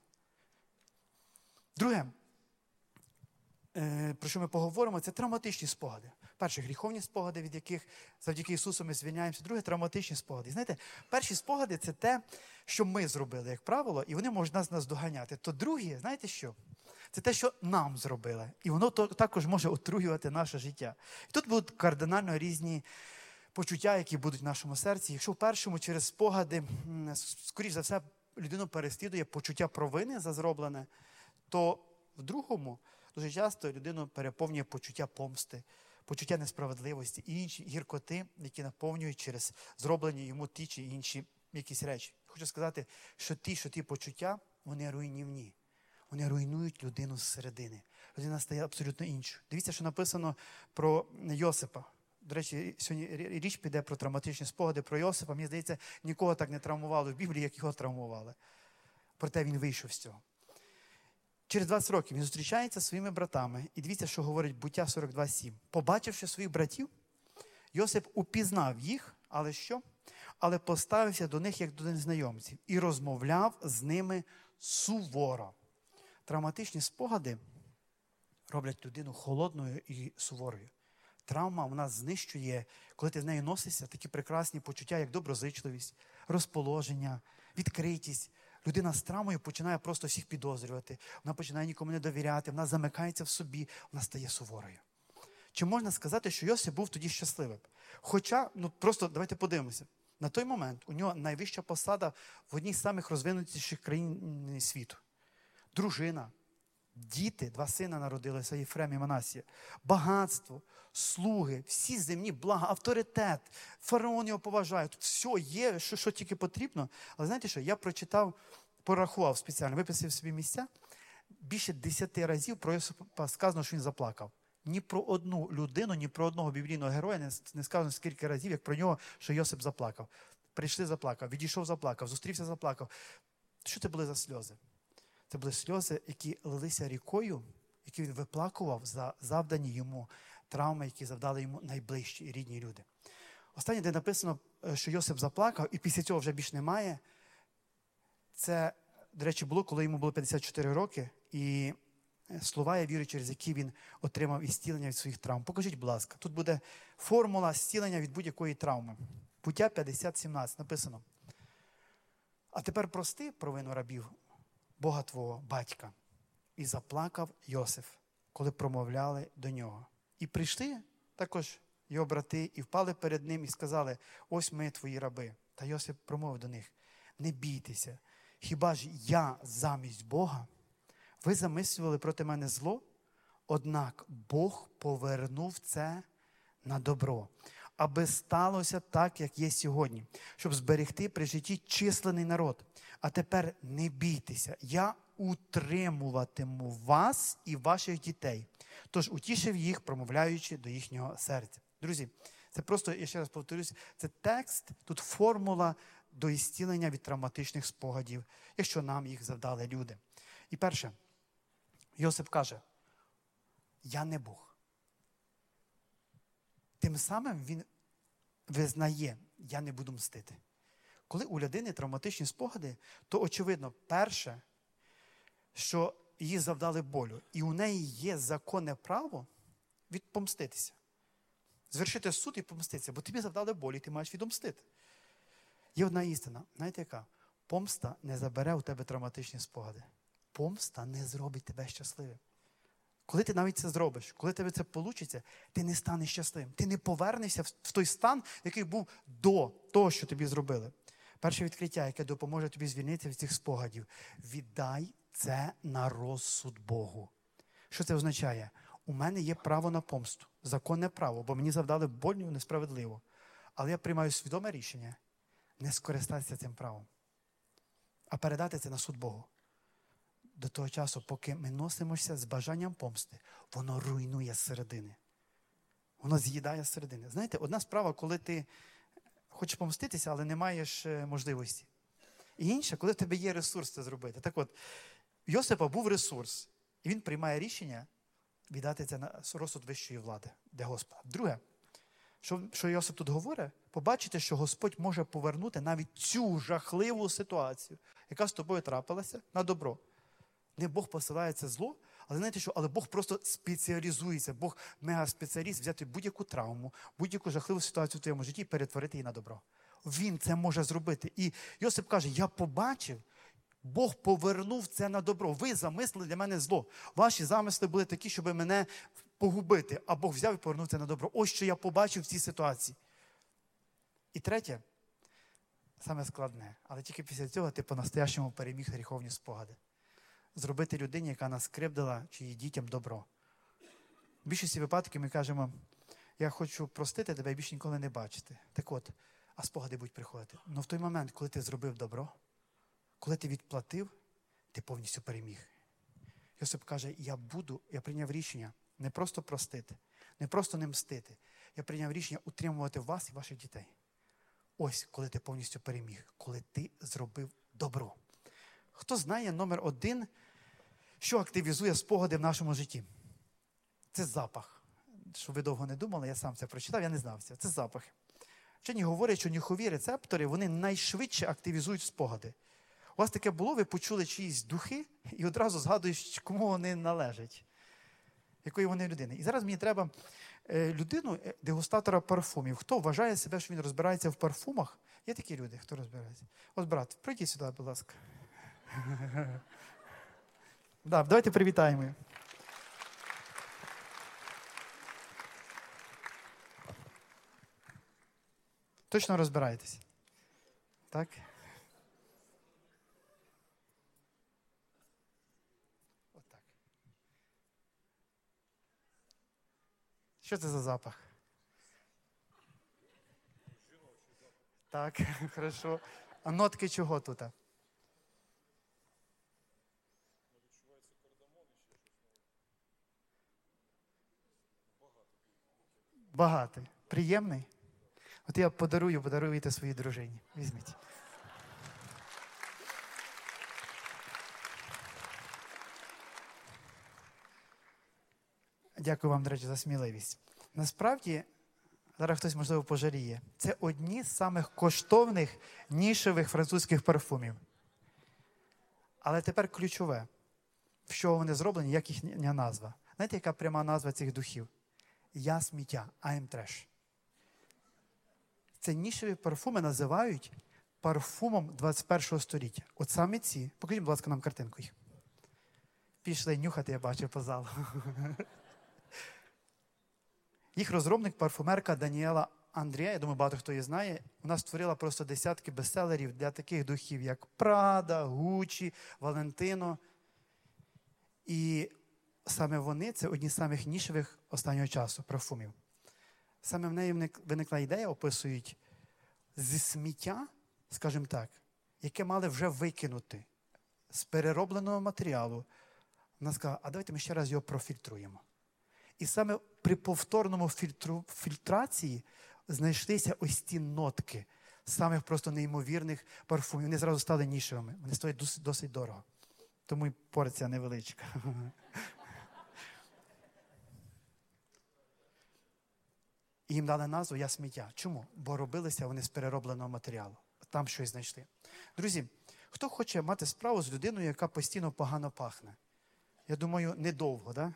Друге, про що ми поговоримо, це травматичні спогади. Перше, гріховні спогади, від яких завдяки Ісусу ми звільняємося. Друге, травматичні спогади. І знаєте, перші спогади – це те, що ми зробили, як правило, і вони можуть нас наздоганяти. То другі, знаєте що? Це те, що нам зробили. І воно то, також може отруювати наше життя. І тут будуть кардинально різні почуття, які будуть в нашому серці. Якщо в першому через спогади, скоріш за все, людину переслідує почуття провини за зроблене, то в другому дуже часто людину переповнює почуття помсти, почуття несправедливості і інші гіркоти, які наповнюють через зроблені йому ті чи інші якісь речі. Хочу сказати, що ті, що ті почуття, вони руйнівні. Вони руйнують людину зсередини. Людина стає абсолютно іншою. Дивіться, що написано про Йосипа. До речі, сьогодні річ піде про травматичні спогади, про Йосипа. Мені здається, нікого так не травмували в Біблії, як його травмували. Проте він вийшов з цього. Через двадцять років він зустрічається зі своїми братами. І дивіться, що говорить Буття сорок два сім. Побачивши своїх братів, Йосип упізнав їх, але що? Але поставився до них, як до незнайомців, і розмовляв з ними суворо. Травматичні спогади роблять людину холодною і суворою. Травма в нас знищує, коли ти з нею носишся, такі прекрасні почуття, як доброзичливість, розположення, відкритість. Людина з травмою починає просто всіх підозрювати, вона починає нікому не довіряти, вона замикається в собі, вона стає суворою. Чи можна сказати, що Йосип був тоді щасливим? Хоча, ну просто давайте подивимося. На той момент у нього найвища посада в одній з самих розвинутіших країн світу. Дружина, діти, два сина народилися, Єфрем і Манасія. Багатство, слуги, всі земні блага, авторитет. Фараон його поважає. Тут все є, що, що тільки потрібно. Але знаєте що, я прочитав, порахував спеціально, виписав собі місця. Більше десяти разів про Йосипа сказано, що він заплакав. Ні про одну людину, ні про одного біблійного героя не, не сказано скільки разів, як про нього, що Йосип заплакав. Прийшли, заплакав, відійшов, заплакав, зустрівся, заплакав. Що це були за сльози? Це були сльози, які лилися рікою, які він виплакував за завдані йому травми, які завдали йому найближчі і рідні люди. Останнє, де написано, що Йосип заплакав, і після цього вже більш немає, це, до речі, було, коли йому було п'ятдесят чотири роки, і слова, я вірю, через які він отримав ісцілення від своїх травм. Покажіть, будь ласка, тут буде формула зцілення від будь-якої травми. Буття п'ятдесят сімнадцять написано. А тепер прости провину рабів Бога твого, батька. І заплакав Йосиф, коли промовляли до нього. І прийшли також його брати, і впали перед ним, і сказали, ось ми твої раби. Та Йосип промовив до них, не бійтеся, хіба ж я замість Бога? Ви замислювали проти мене зло, однак Бог повернув це на добро, аби сталося так, як є сьогодні, щоб зберегти при житті численний народ. А тепер не бійтеся, я утримуватиму вас і ваших дітей. Тож утішив їх, промовляючи до їхнього серця. Друзі, це просто, я ще раз повторюсь, це текст, тут формула до ісцілення від травматичних спогадів, якщо нам їх завдали люди. І перше, Йосип каже, я не Бог. Тим самим він визнає, я не буду мстити. Коли у людини травматичні спогади, то очевидно, перше, що їй завдали болю, і у неї є законне право відпомститися. Звершити суд і помститися, бо тобі завдали болі, і ти маєш відомстити. Є одна істина, знаєте яка? Помста не забере у тебе травматичні спогади. Помста не зробить тебе щасливим. Коли ти навіть це зробиш, коли тебе це вийде, ти не станеш щасливим. Ти не повернешся в той стан, який був до того, що тобі зробили. Перше відкриття, яке допоможе тобі звільнитися від цих спогадів. Віддай це на розсуд Богу. Що це означає? У мене є право на помсту. Законне право, бо мені завдали больно, несправедливо. Але я приймаю свідоме рішення не скористатися цим правом, а передати це на суд Богу. До того часу, поки ми носимося з бажанням помсти, воно руйнує зсередини. Воно з'їдає зсередини. Знаєте, одна справа, коли ти хочеш помститися, але не маєш можливості. І інша, коли в тебе є ресурс це зробити. Так от, у Йосипа був ресурс, і він приймає рішення віддати це на розсуд вищої влади, де Господа. Друге, що, що Йосип тут говорить, побачите, що Господь може повернути навіть цю жахливу ситуацію, яка з тобою трапилася, на добро. Не Бог посилає це зло, але знаєте що, але Бог просто спеціалізується. Бог мегаспеціаліст взяти будь-яку травму, будь-яку жахливу ситуацію в твоєму житті і перетворити її на добро. Він це може зробити. І Йосип каже, я побачив, Бог повернув це на добро. Ви замислили для мене зло. Ваші замисли були такі, щоб мене погубити, а Бог взяв і повернув це на добро. Ось що я побачив в цій ситуації. І третє, саме складне, але тільки після цього ти по-настоящому переміг гріховні спогади. Зробити людині, яка нас кривдила, чи її дітям добро. В більшості випадків ми кажемо, я хочу простити тебе і більше ніколи не бачити. Так от, а спогади будуть приходити. Але в той момент, коли ти зробив добро, коли ти відплатив, ти повністю переміг. Йосип каже, я буду, я прийняв рішення не просто простити, не просто не мстити. Я прийняв рішення утримувати вас і ваших дітей. Ось, коли ти повністю переміг, коли ти зробив добро. Хто знає номер один, що активізує спогади в нашому житті? Це запах. Щоб ви довго не думали, я сам це прочитав, я не знав це. Це запах. Вчені говорять, що нюхові рецептори, вони найшвидше активізують спогади. У вас таке було, ви почули чиїсь духи і одразу згадуєш, кому вони належать, якої вони людини. І зараз мені треба людину, дегустатора парфумів. Хто вважає себе, що він розбирається в парфумах? Є такі люди, хто розбирається? Ось, брат, прийдіть сюди, будь ласка. Да, давайте привітаємо. Точно розбираєтесь? Так? Отак. Що це за запах? Так, хорошо. А нотки чого тут? Багатий. Приємний? От я подарую, подаруйте своїй дружині. Візьміть. Дякую вам, до речі, за сміливість. Насправді, зараз хтось, можливо, пожаліє. Це одні з самих коштовних нішевих французьких парфумів. Але тепер ключове. В що вони зроблені, як їхня назва. Знаєте, яка пряма назва цих духів? Я сміття, I am trash. Це нішеві парфуми називають парфумом двадцять першого століття. От саме ці. Покажіть, будь ласка, нам картинку їх. Пішли нюхати, я бачу по залу. Їх розробник, парфумерка Даніела Андрія, я думаю, багато хто її знає, вона створила просто десятки бестселерів для таких духів, як Прада, Гуччі, Валентино. І саме вони – це одні з самих нішевих останнього часу парфумів. Саме в неї виникла ідея, описують, зі сміття, скажімо так, яке мали вже викинути з переробленого матеріалу. Вона сказала, а давайте ми ще раз його профільтруємо. І саме при повторному фільтру, фільтрації знайшлися ось ці нотки самих просто неймовірних парфумів. Вони зразу стали нішевими. Вони стоять досить, досить дорого. Тому і порція невеличка. І їм дали назву «Я сміття». Чому? Бо робилися вони з переробленого матеріалу. Там щось знайшли. Друзі, хто хоче мати справу з людиною, яка постійно погано пахне? Я думаю, недовго, да?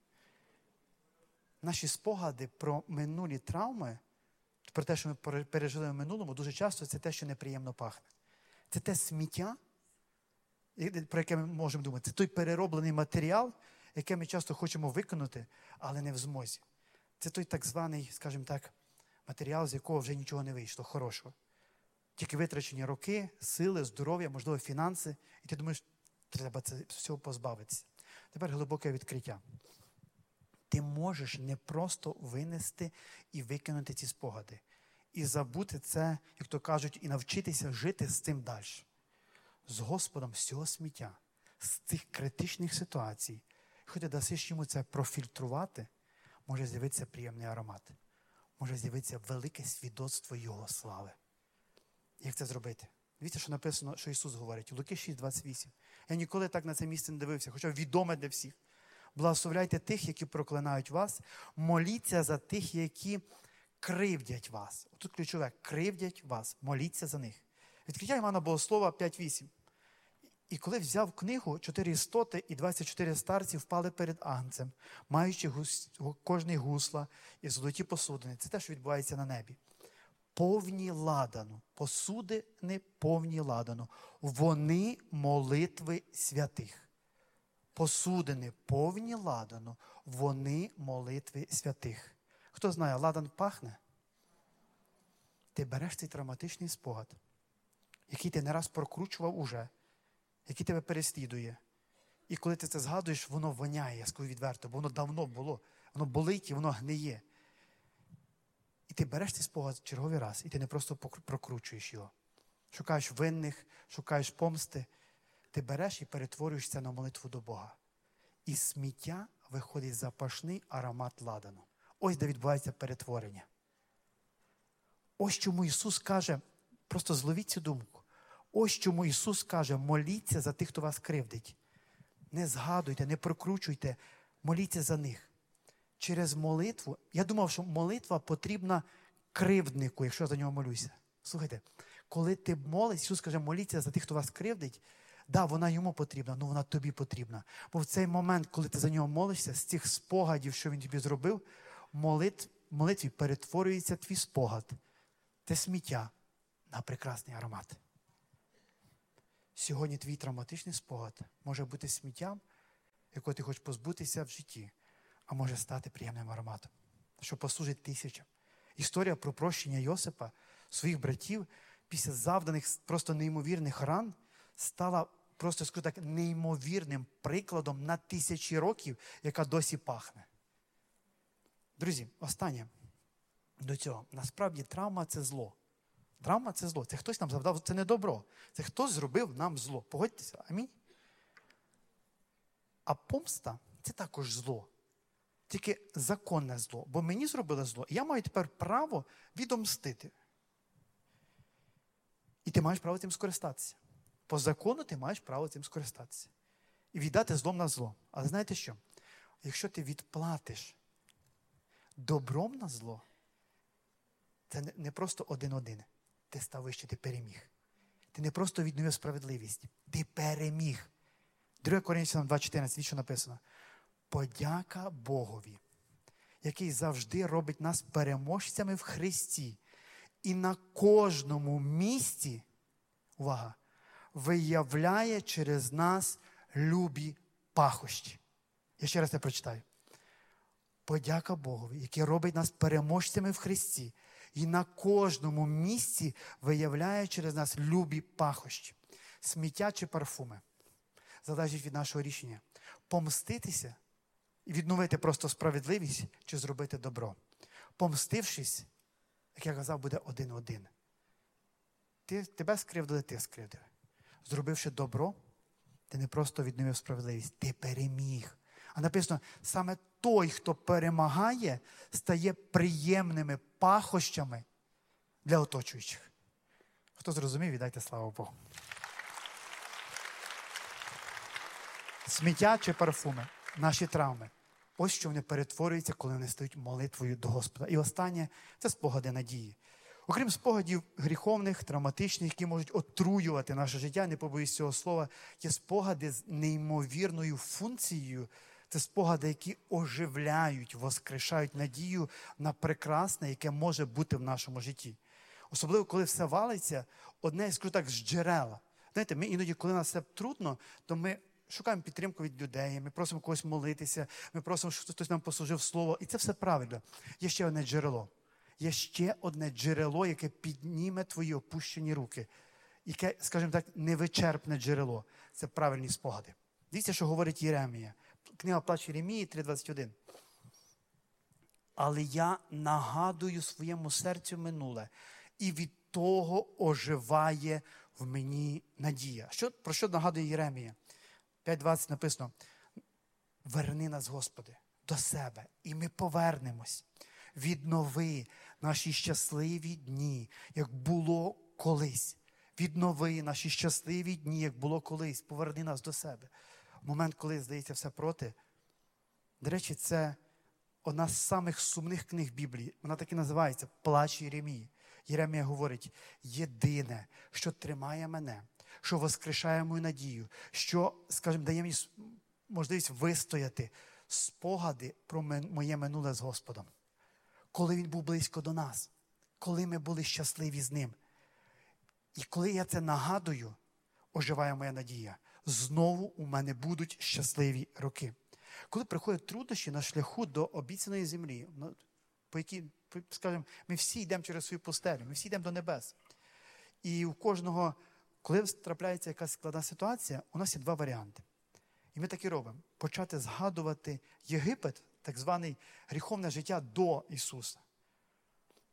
Наші спогади про минулі травми, про те, що ми пережили в минулому, дуже часто це те, що неприємно пахне. Це те сміття, про яке ми можемо думати. Це той перероблений матеріал, який ми часто хочемо виконати, але не в змозі. Це той так званий, скажімо так, матеріал, з якого вже нічого не вийшло, хорошого. Тільки витрачені роки, сили, здоров'я, можливо, фінанси. І ти думаєш, треба це всього позбавитися. Тепер глибоке відкриття. Ти можеш не просто винести і викинути ці спогади. І забути це, як то кажуть, і навчитися жити з цим далі. З Господом з цього сміття, з цих критичних ситуацій. Якщо ти дасиш йому це профільтрувати, може з'явитися приємний аромат. Може з'явитися велике свідоцтво Його слави. Як це зробити? Дивіться, що написано, що Ісус говорить. Луки шість двадцять вісім. Я ніколи так на це місце не дивився, хоча відоме для всіх. Благословляйте тих, які проклинають вас. Моліться за тих, які кривдять вас. Тут ключове. Кривдять вас. Моліться за них. Відкриття Івана Богослова п'ять вісім. І коли взяв книгу, чотири істоти і двадцять чотири старці впали перед Агнцем, маючи гус... кожний гусла і золоті посудини. Це те, що відбувається на небі. Повні ладану. Посудини повні ладану. Вони молитви святих. Посудини повні ладану. Вони молитви святих. Хто знає, ладан пахне? Ти береш цей травматичний спогад, який ти не раз прокручував уже, який тебе переслідує. І коли ти це згадуєш, воно воняє, я скажу відверто, бо воно давно було. Воно болить і воно гниє. І ти береш цей спогад черговий раз, і ти не просто прокручуєш його. Шукаєш винних, шукаєш помсти. Ти береш і перетворюєш це на молитву до Бога. Із сміття виходить запашний аромат ладану. Ось де відбувається перетворення. Ось чому Ісус каже, просто зловіть цю думку. Ось чому Ісус каже, моліться за тих, хто вас кривдить. Не згадуйте, не прокручуйте, моліться за них. Через молитву, я думав, що молитва потрібна кривднику, якщо я за нього молюся. Слухайте, коли ти молишся, Ісус каже, моліться за тих, хто вас кривдить, да, вона йому потрібна, але вона тобі потрібна. Бо в цей момент, коли ти за нього молишся, з цих спогадів, що він тобі зробив, молит, молитві перетворюється твій спогад, те сміття на прекрасний аромат. Сьогодні твій травматичний спогад може бути сміттям, якого ти хочеш позбутися в житті, а може стати приємним ароматом, що послужить тисячам. Історія про прощення Йосипа, своїх братів, після завданих просто неймовірних ран, стала просто, скажу так, неймовірним прикладом на тисячі років, яка досі пахне. Друзі, останнє до цього. Насправді травма – це зло. Травма – це зло. Це хтось нам завдав, це не добро. Це хтось зробив нам зло. Погодьтеся, амінь. А помста – це також зло. Тільки законне зло. Бо мені зробили зло, і я маю тепер право відомстити. І ти маєш право цим скористатися. По закону ти маєш право цим скористатися. І віддати злом на зло. Але знаєте що? Якщо ти відплатиш добром на зло, це не просто один-один. Ти став вище, ти переміг. Ти не просто відновив справедливість. Ти переміг. друге Коринтянам два чотирнадцять, що написано. Подяка Богові, який завжди робить нас переможцями в Христі. І на кожному місці, увага, виявляє через нас любі пахощі. Я ще раз це прочитаю. Подяка Богові, який робить нас переможцями в Христі. І на кожному місці виявляє через нас любі пахощі. Сміття чи парфуми. Залежить від нашого рішення. Помститися і відновити просто справедливість, чи зробити добро. Помстившись, як я казав, буде один-один. Ти, тебе скривдили, ти скривдив. Зробивши добро, ти не просто відновив справедливість, ти переміг. А написано, саме той, хто перемагає, стає приємними пахощами для оточуючих. Хто зрозумів, віддайте славу Богу. Сміття чи парфуми, наші травми. Ось що вони перетворюються, коли вони стають молитвою до Господа. І останнє – це спогади надії. Окрім спогадів гріховних, травматичних, які можуть отруювати наше життя, не побоюсь цього слова, є спогади з неймовірною функцією. Це спогади, які оживляють, воскрешають надію на прекрасне, яке може бути в нашому житті. Особливо, коли все валиться, одне, я скажу так, з джерела. Знаєте, ми іноді, коли нас все трудно, то ми шукаємо підтримку від людей, ми просимо когось молитися, ми просимо, щоб хтось нам послужив слово. І це все правильно. Є ще одне джерело. Є ще одне джерело, яке підніме твої опущені руки. Яке, скажімо так, невичерпне джерело. Це правильні спогади. Дивіться, що говорить Єремія. Книга Плач Єремії три двадцять один. Але я нагадую своєму серцю минуле, і від того оживає в мені надія. Що, про що нагадує Єремія? п'ять двадцять написано, верни нас, Господи, до себе, і ми повернемось. Віднови наші щасливі дні, як було колись. Віднови наші щасливі дні, як було колись. Поверни нас до себе. В момент, коли, здається, все проти. До речі, це одна з самих сумних книг Біблії. Вона так і називається «Плач Єремії». Єремія говорить, єдине, що тримає мене, що воскрешає мою надію, що, скажімо, дає мені можливість вистояти спогади про моє минуле з Господом. Коли Він був близько до нас, коли ми були щасливі з Ним. І коли я це нагадую, оживає моя надія. Знову у мене будуть щасливі роки. Коли приходять труднощі на шляху до обіцяної землі, по якій, скажімо, ми всі йдемо через свою пустелю, ми всі йдемо до небес. І у кожного, коли трапляється якась складна ситуація, у нас є два варіанти. І ми так і робимо. Почати згадувати Єгипет, так званий гріховне життя до Ісуса.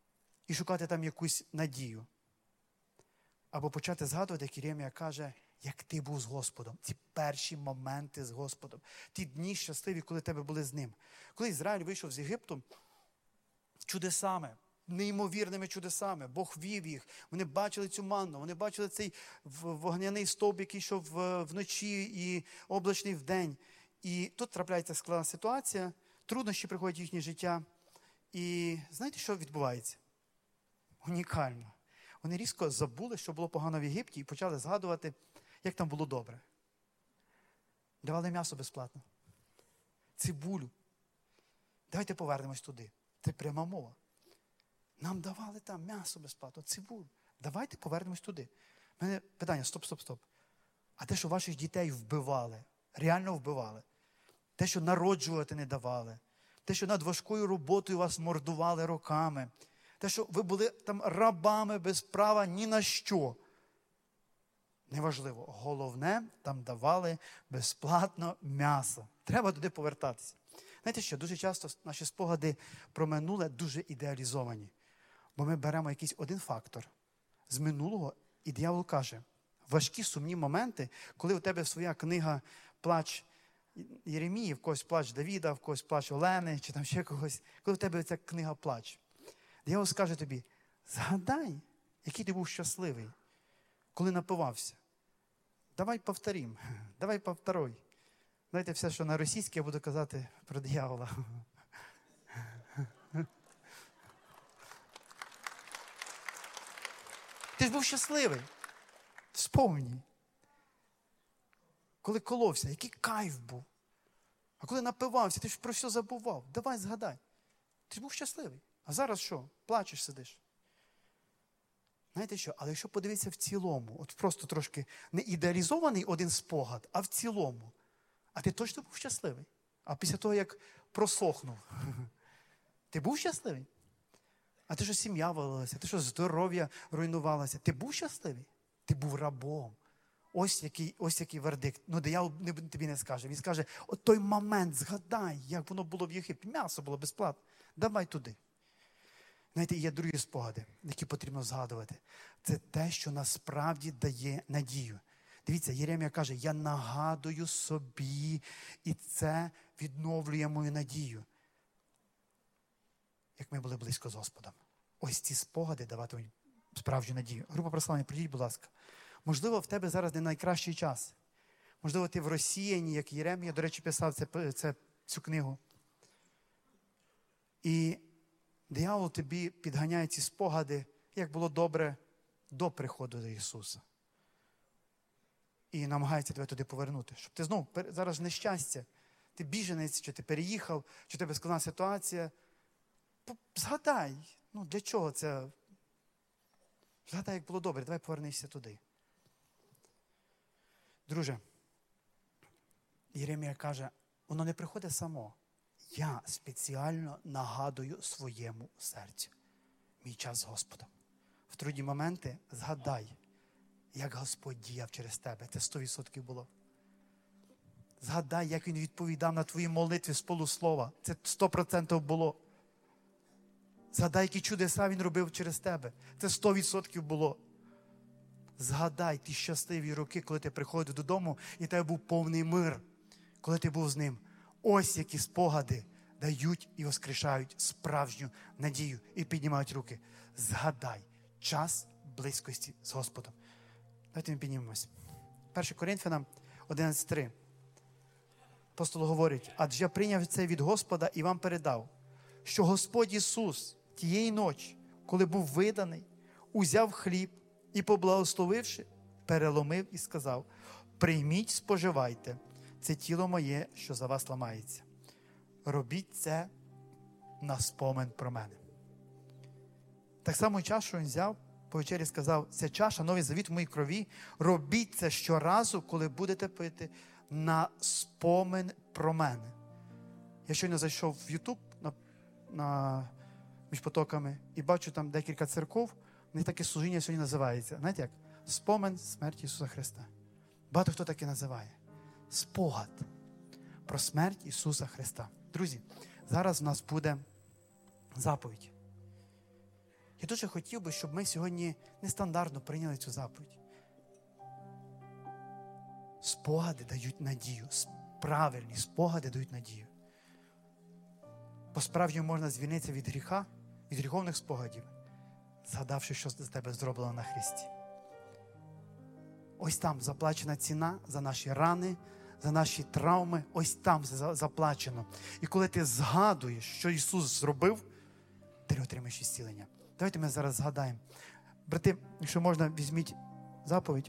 і шукати там якусь надію. Або почати згадувати, як Єремія каже, як ти був з Господом. Ці перші моменти з Господом. Ті дні щасливі, коли тебе були з Ним. Коли Ізраїль вийшов з Єгипту, чудесами, неймовірними чудесами. Бог вів їх. Вони бачили цю манну, вони бачили цей вогняний стовп, який йшов вночі і облачний вдень. І тут трапляється складна ситуація, труднощі приходять в їхнє життя. І знаєте, що відбувається? Унікально. Вони різко забули, що було погано в Єгипті, і почали згадувати, як там було добре. Давали м'ясо безплатно. Цибулю. Давайте повернемось туди. Це пряма мова. Нам давали там м'ясо безплатно, цибулю. Давайте повернемось туди. У мене питання, стоп, стоп, стоп. А те, що ваших дітей вбивали, реально вбивали, те, що народжувати не давали, те, що над важкою роботою вас мордували роками, те, що ви були там рабами без права ні на що. Неважливо. Головне, там давали безплатно м'ясо. Треба туди повертатися. Знаєте що, дуже часто наші спогади про минуле дуже ідеалізовані. Бо ми беремо якийсь один фактор з минулого, і диявол каже, важкі сумні моменти, коли у тебе своя книга «Плач Єремії», в когось «Плач Давіда», в когось «Плач Олени», чи там ще когось, коли у тебе ця книга «Плач». Диявол скаже тобі, згадай, який ти був щасливий, коли напивався. Давай повторім, давай повторой. Знаєте, все, що на російській, я буду казати про диявола. Ти ж був щасливий. Вспомні. Коли коловся, який кайф був. А коли напивався, ти ж про все забував. Давай згадай. Ти ж був щасливий. А зараз що? Плачеш, сидиш. Знаєте що? Але якщо подивитися в цілому, от просто трошки не ідеалізований один спогад, а в цілому. А ти точно був щасливий? А після того, як просохнув, ти був щасливий? А ти що сім'я валилася, ти що здоров'я руйнувалося. Ти був щасливий? Ти був рабом. Ось який, ось який вердикт. Ну, диявол тобі не скаже. Він скаже, от той момент, згадай, як воно було в Єгипті. М'ясо було безплатно. Давай туди. Знаєте, є другі спогади, які потрібно згадувати. Це те, що насправді дає надію. Дивіться, Єремія каже, я нагадую собі, і це відновлює мою надію. Як ми були близько з Господом. Ось ці спогади даватимуть справжню надію. Група прославлення, прийдіть, будь ласка. Можливо, в тебе зараз не найкращий час. Можливо, ти в розсіянні, як Єремія, до речі, писав це, це, цю книгу. І диявол тобі підганяє ці спогади, як було добре до приходу до Ісуса. І намагається тебе туди повернути. Щоб ти знову, зараз нещастя, ти біженець, чи ти переїхав, чи у тебе складна ситуація. Згадай, ну для чого це? Згадай, як було добре, давай повернися туди. Друже, Єремія каже, воно не приходить само. Я спеціально нагадую своєму серцю. Мій час з Господом. В трудні моменти згадай, як Господь діяв через тебе. Це сто відсотків було. Згадай, як Він відповідав на твої молитви з полуслова. Це сто відсотків було. Згадай, які чудеса Він робив через тебе. Це сто відсотків було. Згадай ті щасливі роки, коли ти приходив додому, і в тебе був повний мир, коли ти був з Ним. Ось які спогади дають і воскрешають справжню надію і піднімають руки. Згадай час близькості з Господом. Давайте ми піднімемось. перше Коринфянам одинадцять три. Апостол говорить, адже я прийняв це від Господа і вам передав, що Господь Ісус тієї ночі, коли був виданий, узяв хліб і, поблагословивши, переломив і сказав, прийміть, споживайте, це тіло моє, що за вас ламається. Робіть це на спомин про мене. Так само і чашу він взяв, по вечері сказав, ця чаша, новий завіт в моїй крові, робіть це щоразу, коли будете пити, на спомин про мене. Я щойно зайшов в Ютуб на, на, між потоками і бачу там декілька церков, в них таке служіння сьогодні називається. Знаєте як? Спомин смерті Ісуса Христа. Багато хто таке називає. Спогад про смерть Ісуса Христа. Друзі, зараз в нас буде заповідь. Я дуже хотів би, щоб ми сьогодні нестандартно прийняли цю заповідь. Спогади дають надію. Правильні спогади дають надію. По-справжньому можна звільнитися від гріха, від гріховних спогадів, згадавши, що за тебе зроблено на хресті. Ось там заплачена ціна за наші рани, за наші травми. Ось там заплачено. І коли ти згадуєш, що Ісус зробив, ти отримаєш ісцілення. Давайте ми зараз згадаємо. Брати, якщо можна, візьміть заповідь.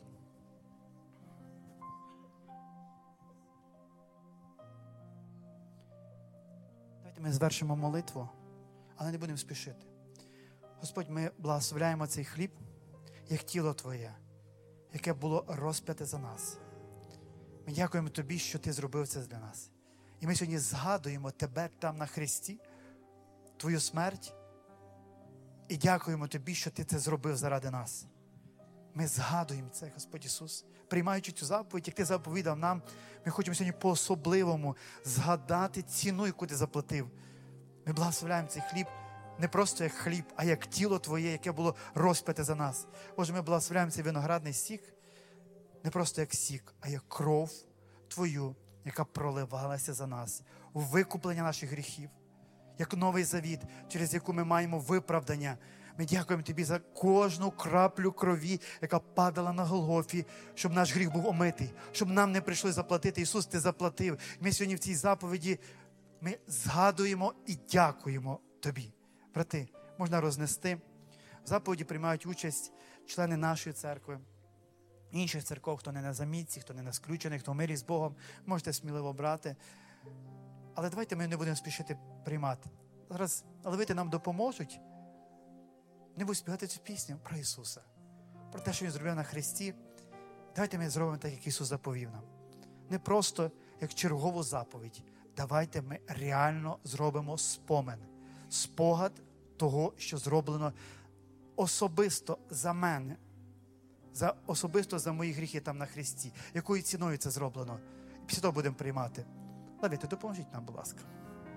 Давайте ми звершимо молитву, але не будемо спішити. Господь, ми благословляємо цей хліб, як тіло Твоє, яке було розп'яте за нас. Ми дякуємо Тобі, що Ти зробив це для нас. І ми сьогодні згадуємо Тебе там на хресті, Твою смерть, і дякуємо Тобі, що Ти це зробив заради нас. Ми згадуємо це, Господь Ісус. Приймаючи цю заповідь, як Ти заповідав нам, ми хочемо сьогодні по-особливому згадати ціну, яку Ти заплатив. Ми благословляємо цей хліб не просто як хліб, а як тіло Твоє, яке було розп'яте за нас. Боже, ми благословляємо цей виноградний сік не просто як сік, а як кров Твою, яка проливалася за нас у викуплення наших гріхів, як новий завіт, через яку ми маємо виправдання. Ми дякуємо Тобі за кожну краплю крові, яка падала на Голгофі, щоб наш гріх був омитий, щоб нам не прийшлося заплатити. Ісус, Ти заплатив. Ми сьогодні в цій заповіді ми згадуємо і дякуємо Тобі. Брати, можна рознести. В заповіді приймають участь члени нашої церкви, інших церков, хто не на замітці, хто не на сключених, хто в мирі з Богом. Можете сміливо брати. Але давайте ми не будемо спішити приймати. Зараз левити нам допоможуть. Не будемо співати цю пісню про Ісуса, про те, що Він зробив на хресті. Давайте ми зробимо так, як Ісус заповів нам. Не просто як чергову заповідь. Давайте ми реально зробимо спомин. Спогад того, що зроблено особисто за мене. За, особисто за мої гріхи там на хресті. Якою ціною це зроблено. І після того будемо приймати. Левіти, допоможіть нам, будь ласка.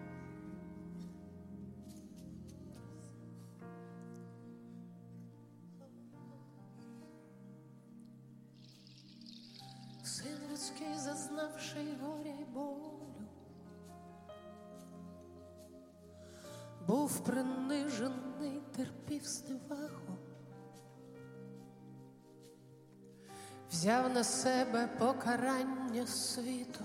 Син людський, зазнавши горя й болю, був принижений, терпів зневагу, взяв на себе покарання світу,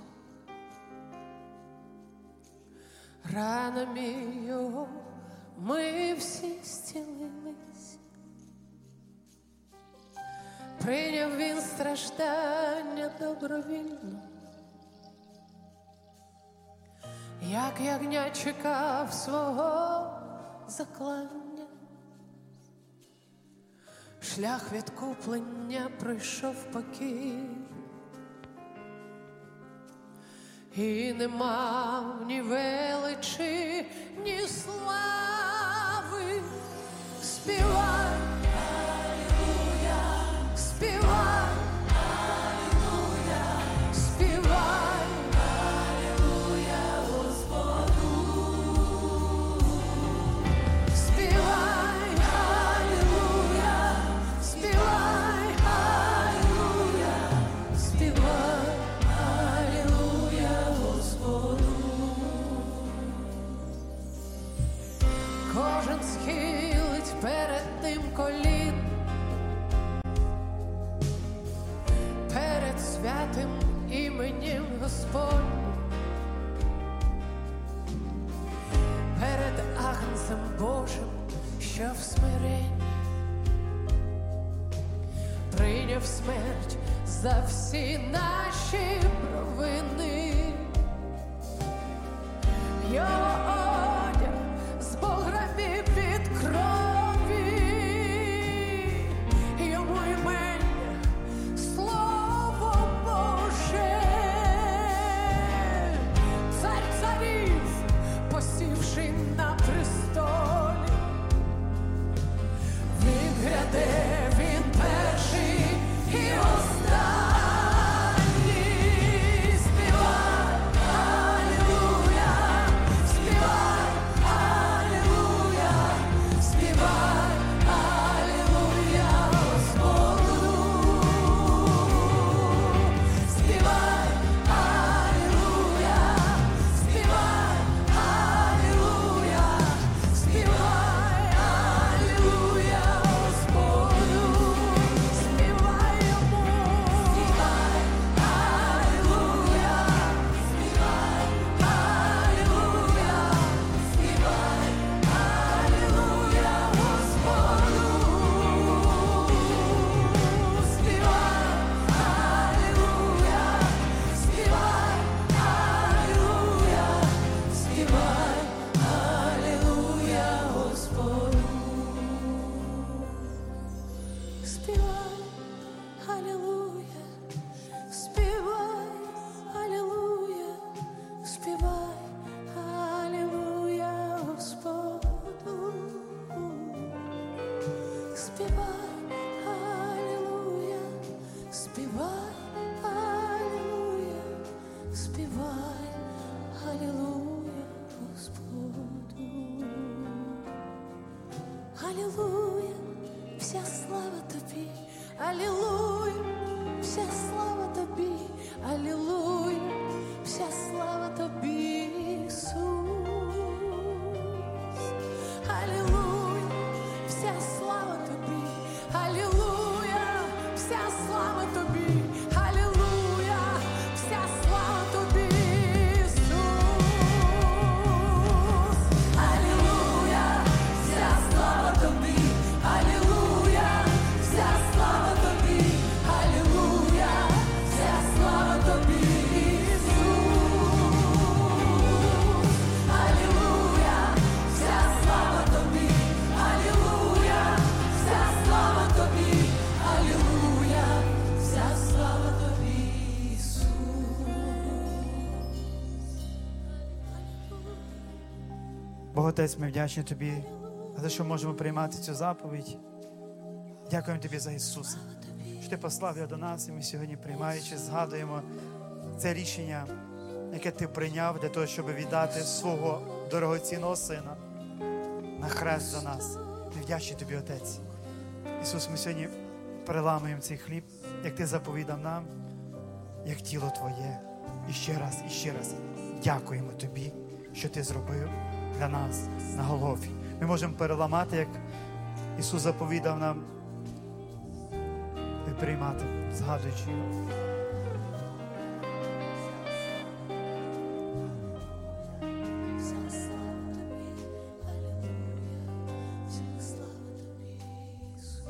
ранами його ми всі зцілились. Прийняв він страждання добровільно, як ягня чекав свого заклання. Шлях відкуплення пройшов покір, і не мав ні величі, ні слави. Співай, алілуя, співай, алілуя, співай, алілуя Господу. Співай, алілуя, співай, алілуя, співай, алілуя Господу. Кожен схилить перед ним колін, перед святим іменем Господнім, перед Агнцем Божим, що в смиренні прийняв смерть за всі наші провини. Його одяг збограбів від крові, йому імення Слово Боже. Цар царів, посівши на престолі, він гряде, він перший і останній. Співай, алілуя, співай. слава тобі, алілуя, вся слава тобі, Ісус. Алілуя, вся слава тобі, алілуя, вся слава тобі, алілуя, вся слава тобі, Ісус. Алілуя, вся слава тобі, алілуя, вся слава тобі, алілуя, вся слава тобі, Ісус. Бог Отець, ми вдячні Тобі за те, що можемо приймати цю заповідь. Дякуємо Тобі за Ісуса, що Ти послав його до нас, і ми сьогодні, приймаючи, згадуємо це рішення, яке Ти прийняв для того, щоб віддати свого дорогоцінного Сина на хрест за нас. Ми вдячні Тобі, Отець. Ісус, ми сьогодні переламуємо цей хліб, як Ти заповідав нам, як тіло Твоє. І ще раз, і ще раз дякуємо Тобі, що Ти зробив для нас на Голгофі. Ми можемо переламати, як Ісус заповідав нам, і приймати, згадуючи його. Вся слава тобі, алілуя, вся слава тобі, Ісус.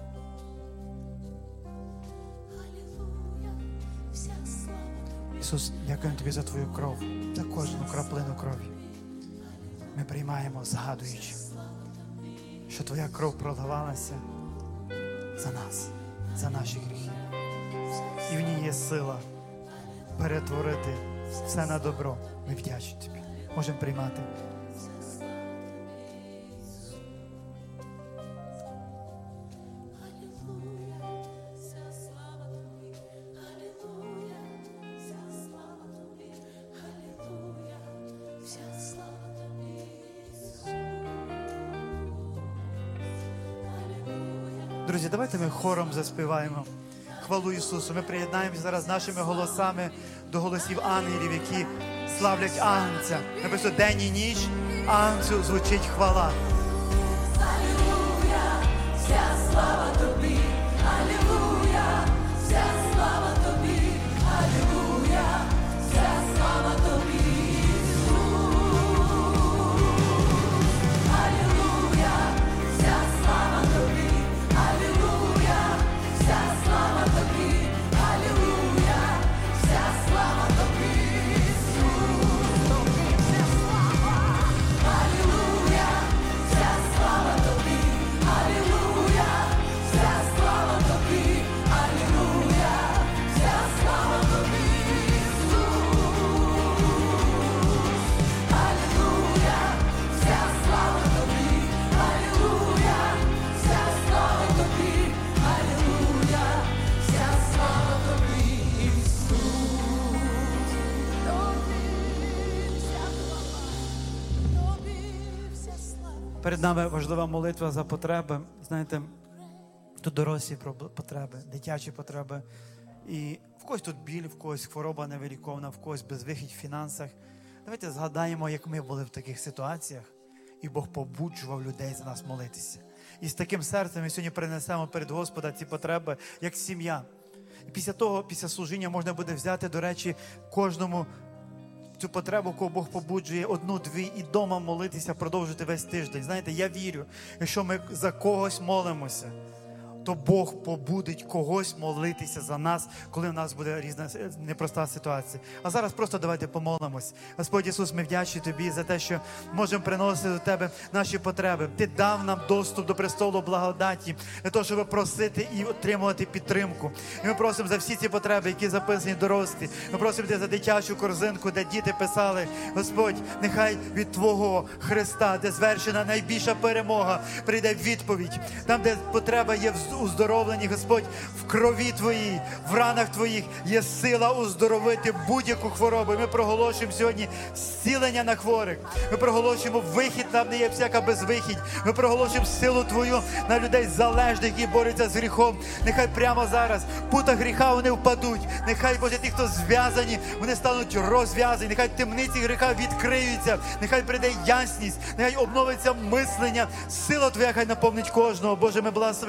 Алілуя, вся слава тобі. Ісус, дякуємо Тобі за Твою кров, за кожну краплину крові. Ми приймаємо, згадуючи, що Твоя кров проливалася за нас, за наші гріхи. І в ній є сила перетворити все на добро. Ми вдячні Тобі. Можемо приймати. Алілуя, вся слава тобі, алілуя, вся слава тобі, алілуя, вся слава тобі, Ісус. Алілуя. Друзі, давайте ми хором заспіваємо хвалу Ісусу. Ми приєднаємося зараз нашими голосами до голосів ангелів, які славлять Агнця. Написано, день і ніч Агнцю звучить хвала. Алілуя, вся слава тобі, алілуя, вся слава тобі, алілуя, вся слава тобі, Ісус. Алілуя, вся слава тобі, алілуя, вся слава тобі, алілуя, вся слава тобі, Ісус. Тобі вся слава. Алілуя, вся слава тобі, алілуя, вся слава тобі, алілуя, вся слава тобі, Ісус. Алілуя, вся слава тобі, алілуя, вся слава тобі, алілуя, вся слава тобі, Ісус. Тобі вся хвала, тобі вся слава. Перед нами важлива молитва за потреби. Знаєте, тут дорослі проб- потреби, дитячі потреби. І в когось тут біль, в когось хвороба невиліковна, в когось безвихідь в фінансах. Давайте згадаємо, як ми були в таких ситуаціях, і Бог побуджував людей за нас молитися. І з таким серцем ми сьогодні принесемо перед Господа ці потреби, як сім'я. І після того, після служіння можна буде взяти, до речі, кожному цю потребу, кого Бог побуджує, одну-дві, і дома молитися, продовжити весь тиждень. Знаєте, я вірю, якщо ми за когось молимося, то Бог побудить когось молитися за нас, коли в нас буде різна непроста ситуація. А зараз просто давайте помолимось. Господь Ісус, ми вдячні Тобі за те, що можемо приносити до Тебе наші потреби. Ти дав нам доступ до престолу благодаті для того, щоб просити і отримувати підтримку. І ми просимо за всі ці потреби, які записані дорослі. Ми просимо Тебе за дитячу корзинку, де діти писали, Господь, нехай від Твого Христа, де звершена найбільша перемога, прийде відповідь. Там, де потреба є в уздоровленні, Господь, в крові Твоїй, в ранах Твоїх є сила оздоровити будь-яку хворобу. І ми проголошуємо сьогодні зцілення на хворих. Ми проголошуємо вихід, там не є всяка безвихідь. Ми проголошуємо силу Твою на людей залежних, які борються з гріхом. Нехай прямо зараз пута гріха вони впадуть. Нехай, Боже, ті, хто зв'язані, вони стануть розв'язані. Нехай темниці гріха відкриються. Нехай прийде ясність. Нехай обновиться мислення. Сила Твоя хай наповнить кожного. Боже, ми благословляємо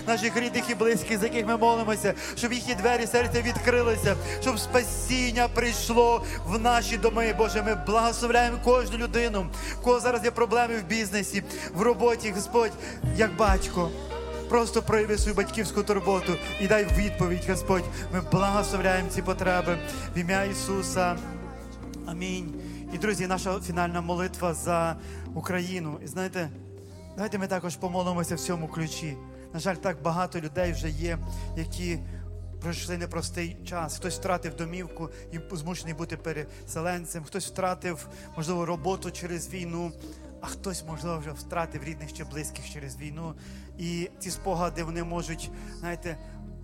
наших рідних і близьких, за яких ми молимося, щоб їхні двері серця відкрилися, щоб спасіння прийшло в наші доми. Боже, ми благословляємо кожну людину, в кого зараз є проблеми в бізнесі, в роботі, Господь, як батько. Просто прояви свою батьківську турботу і дай відповідь, Господь. Ми благословляємо ці потреби в ім'я Ісуса. Амінь. І, друзі, наша фінальна молитва за Україну. І знаєте, давайте ми також помолимося в цьому ключі. На жаль, так багато людей вже є, які пройшли непростий час. Хтось втратив домівку і змушений бути переселенцем. Хтось втратив, можливо, роботу через війну. А хтось, можливо, вже втратив рідних чи близьких через війну. І ці спогади, вони можуть, знаєте,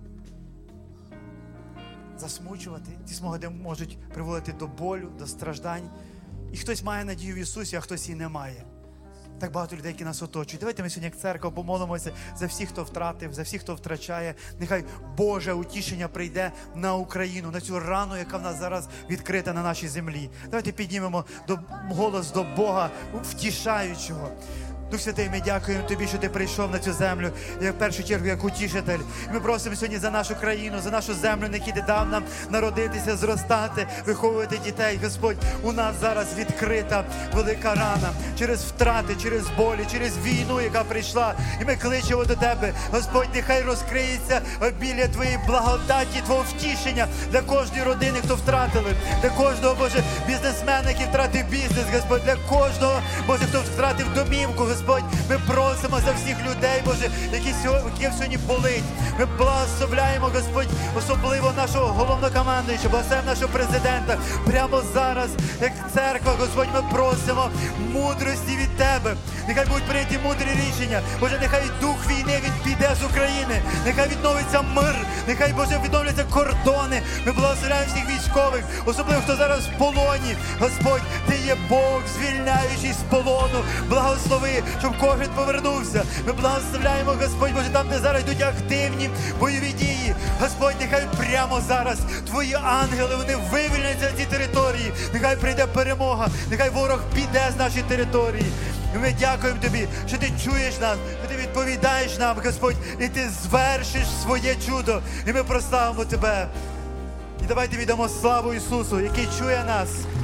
засмучувати. Ці спогади можуть приводити до болю, до страждань. І хтось має надію в Ісусі, а хтось її не має. Так багато людей, які нас оточують. Давайте ми сьогодні, як церква, помолимося за всіх, хто втратив, за всіх, хто втрачає. Нехай Боже утішення прийде на Україну, на цю рану, яка в нас зараз відкрита на нашій землі. Давайте піднімемо до, голос до Бога, втішаючого. Дух Святий, ми дякуємо Тобі, що Ти прийшов на цю землю, як в першу чергу, як утішитель. І ми просимо сьогодні за нашу країну, за нашу землю, на якій Ти дав нам народитися, зростати, виховувати дітей. Господь, у нас зараз відкрита велика рана через втрати, через болі, через війну, яка прийшла. І ми кличемо до Тебе. Господь, нехай розкриється обілля Твоєї благодаті, Твого втішення для кожної родини, хто втратили, для кожного, Боже, бізнесмена, який втратив бізнес, Господь, для кожного, Боже, хто втратив домівку, Господь, ми просимо за всіх людей, Боже, які сьогодні, сьогодні болить. Ми благословляємо, Господь, особливо нашого головнокомандуючого, благословляємо нашого президента. Прямо зараз, як церква, Господь, ми просимо мудрості від Тебе. Нехай будуть прийняті мудрі рішення. Боже, нехай дух війни, він піде з України. Нехай відновиться мир. Нехай, Боже, відновляться кордони. Ми благословляємо всіх військових, особливо, хто зараз в полоні. Господь, Ти є Бог, звільняючий з полону. Благослови, щоб кожен повернувся. Ми благословляємо, Господь, Боже, там, де зараз йдуть активні бойові дії. Господь, нехай прямо зараз Твої ангели, вони вивільняться з ці території. Нехай прийде перемога. Нехай ворог піде з нашої території. І ми дякуємо Тобі, що Ти чуєш нас, що Ти відповідаєш нам, Господь, і Ти звершиш своє чудо. І ми прославимо Тебе. І давайте віддамо славу Ісусу, який чує нас.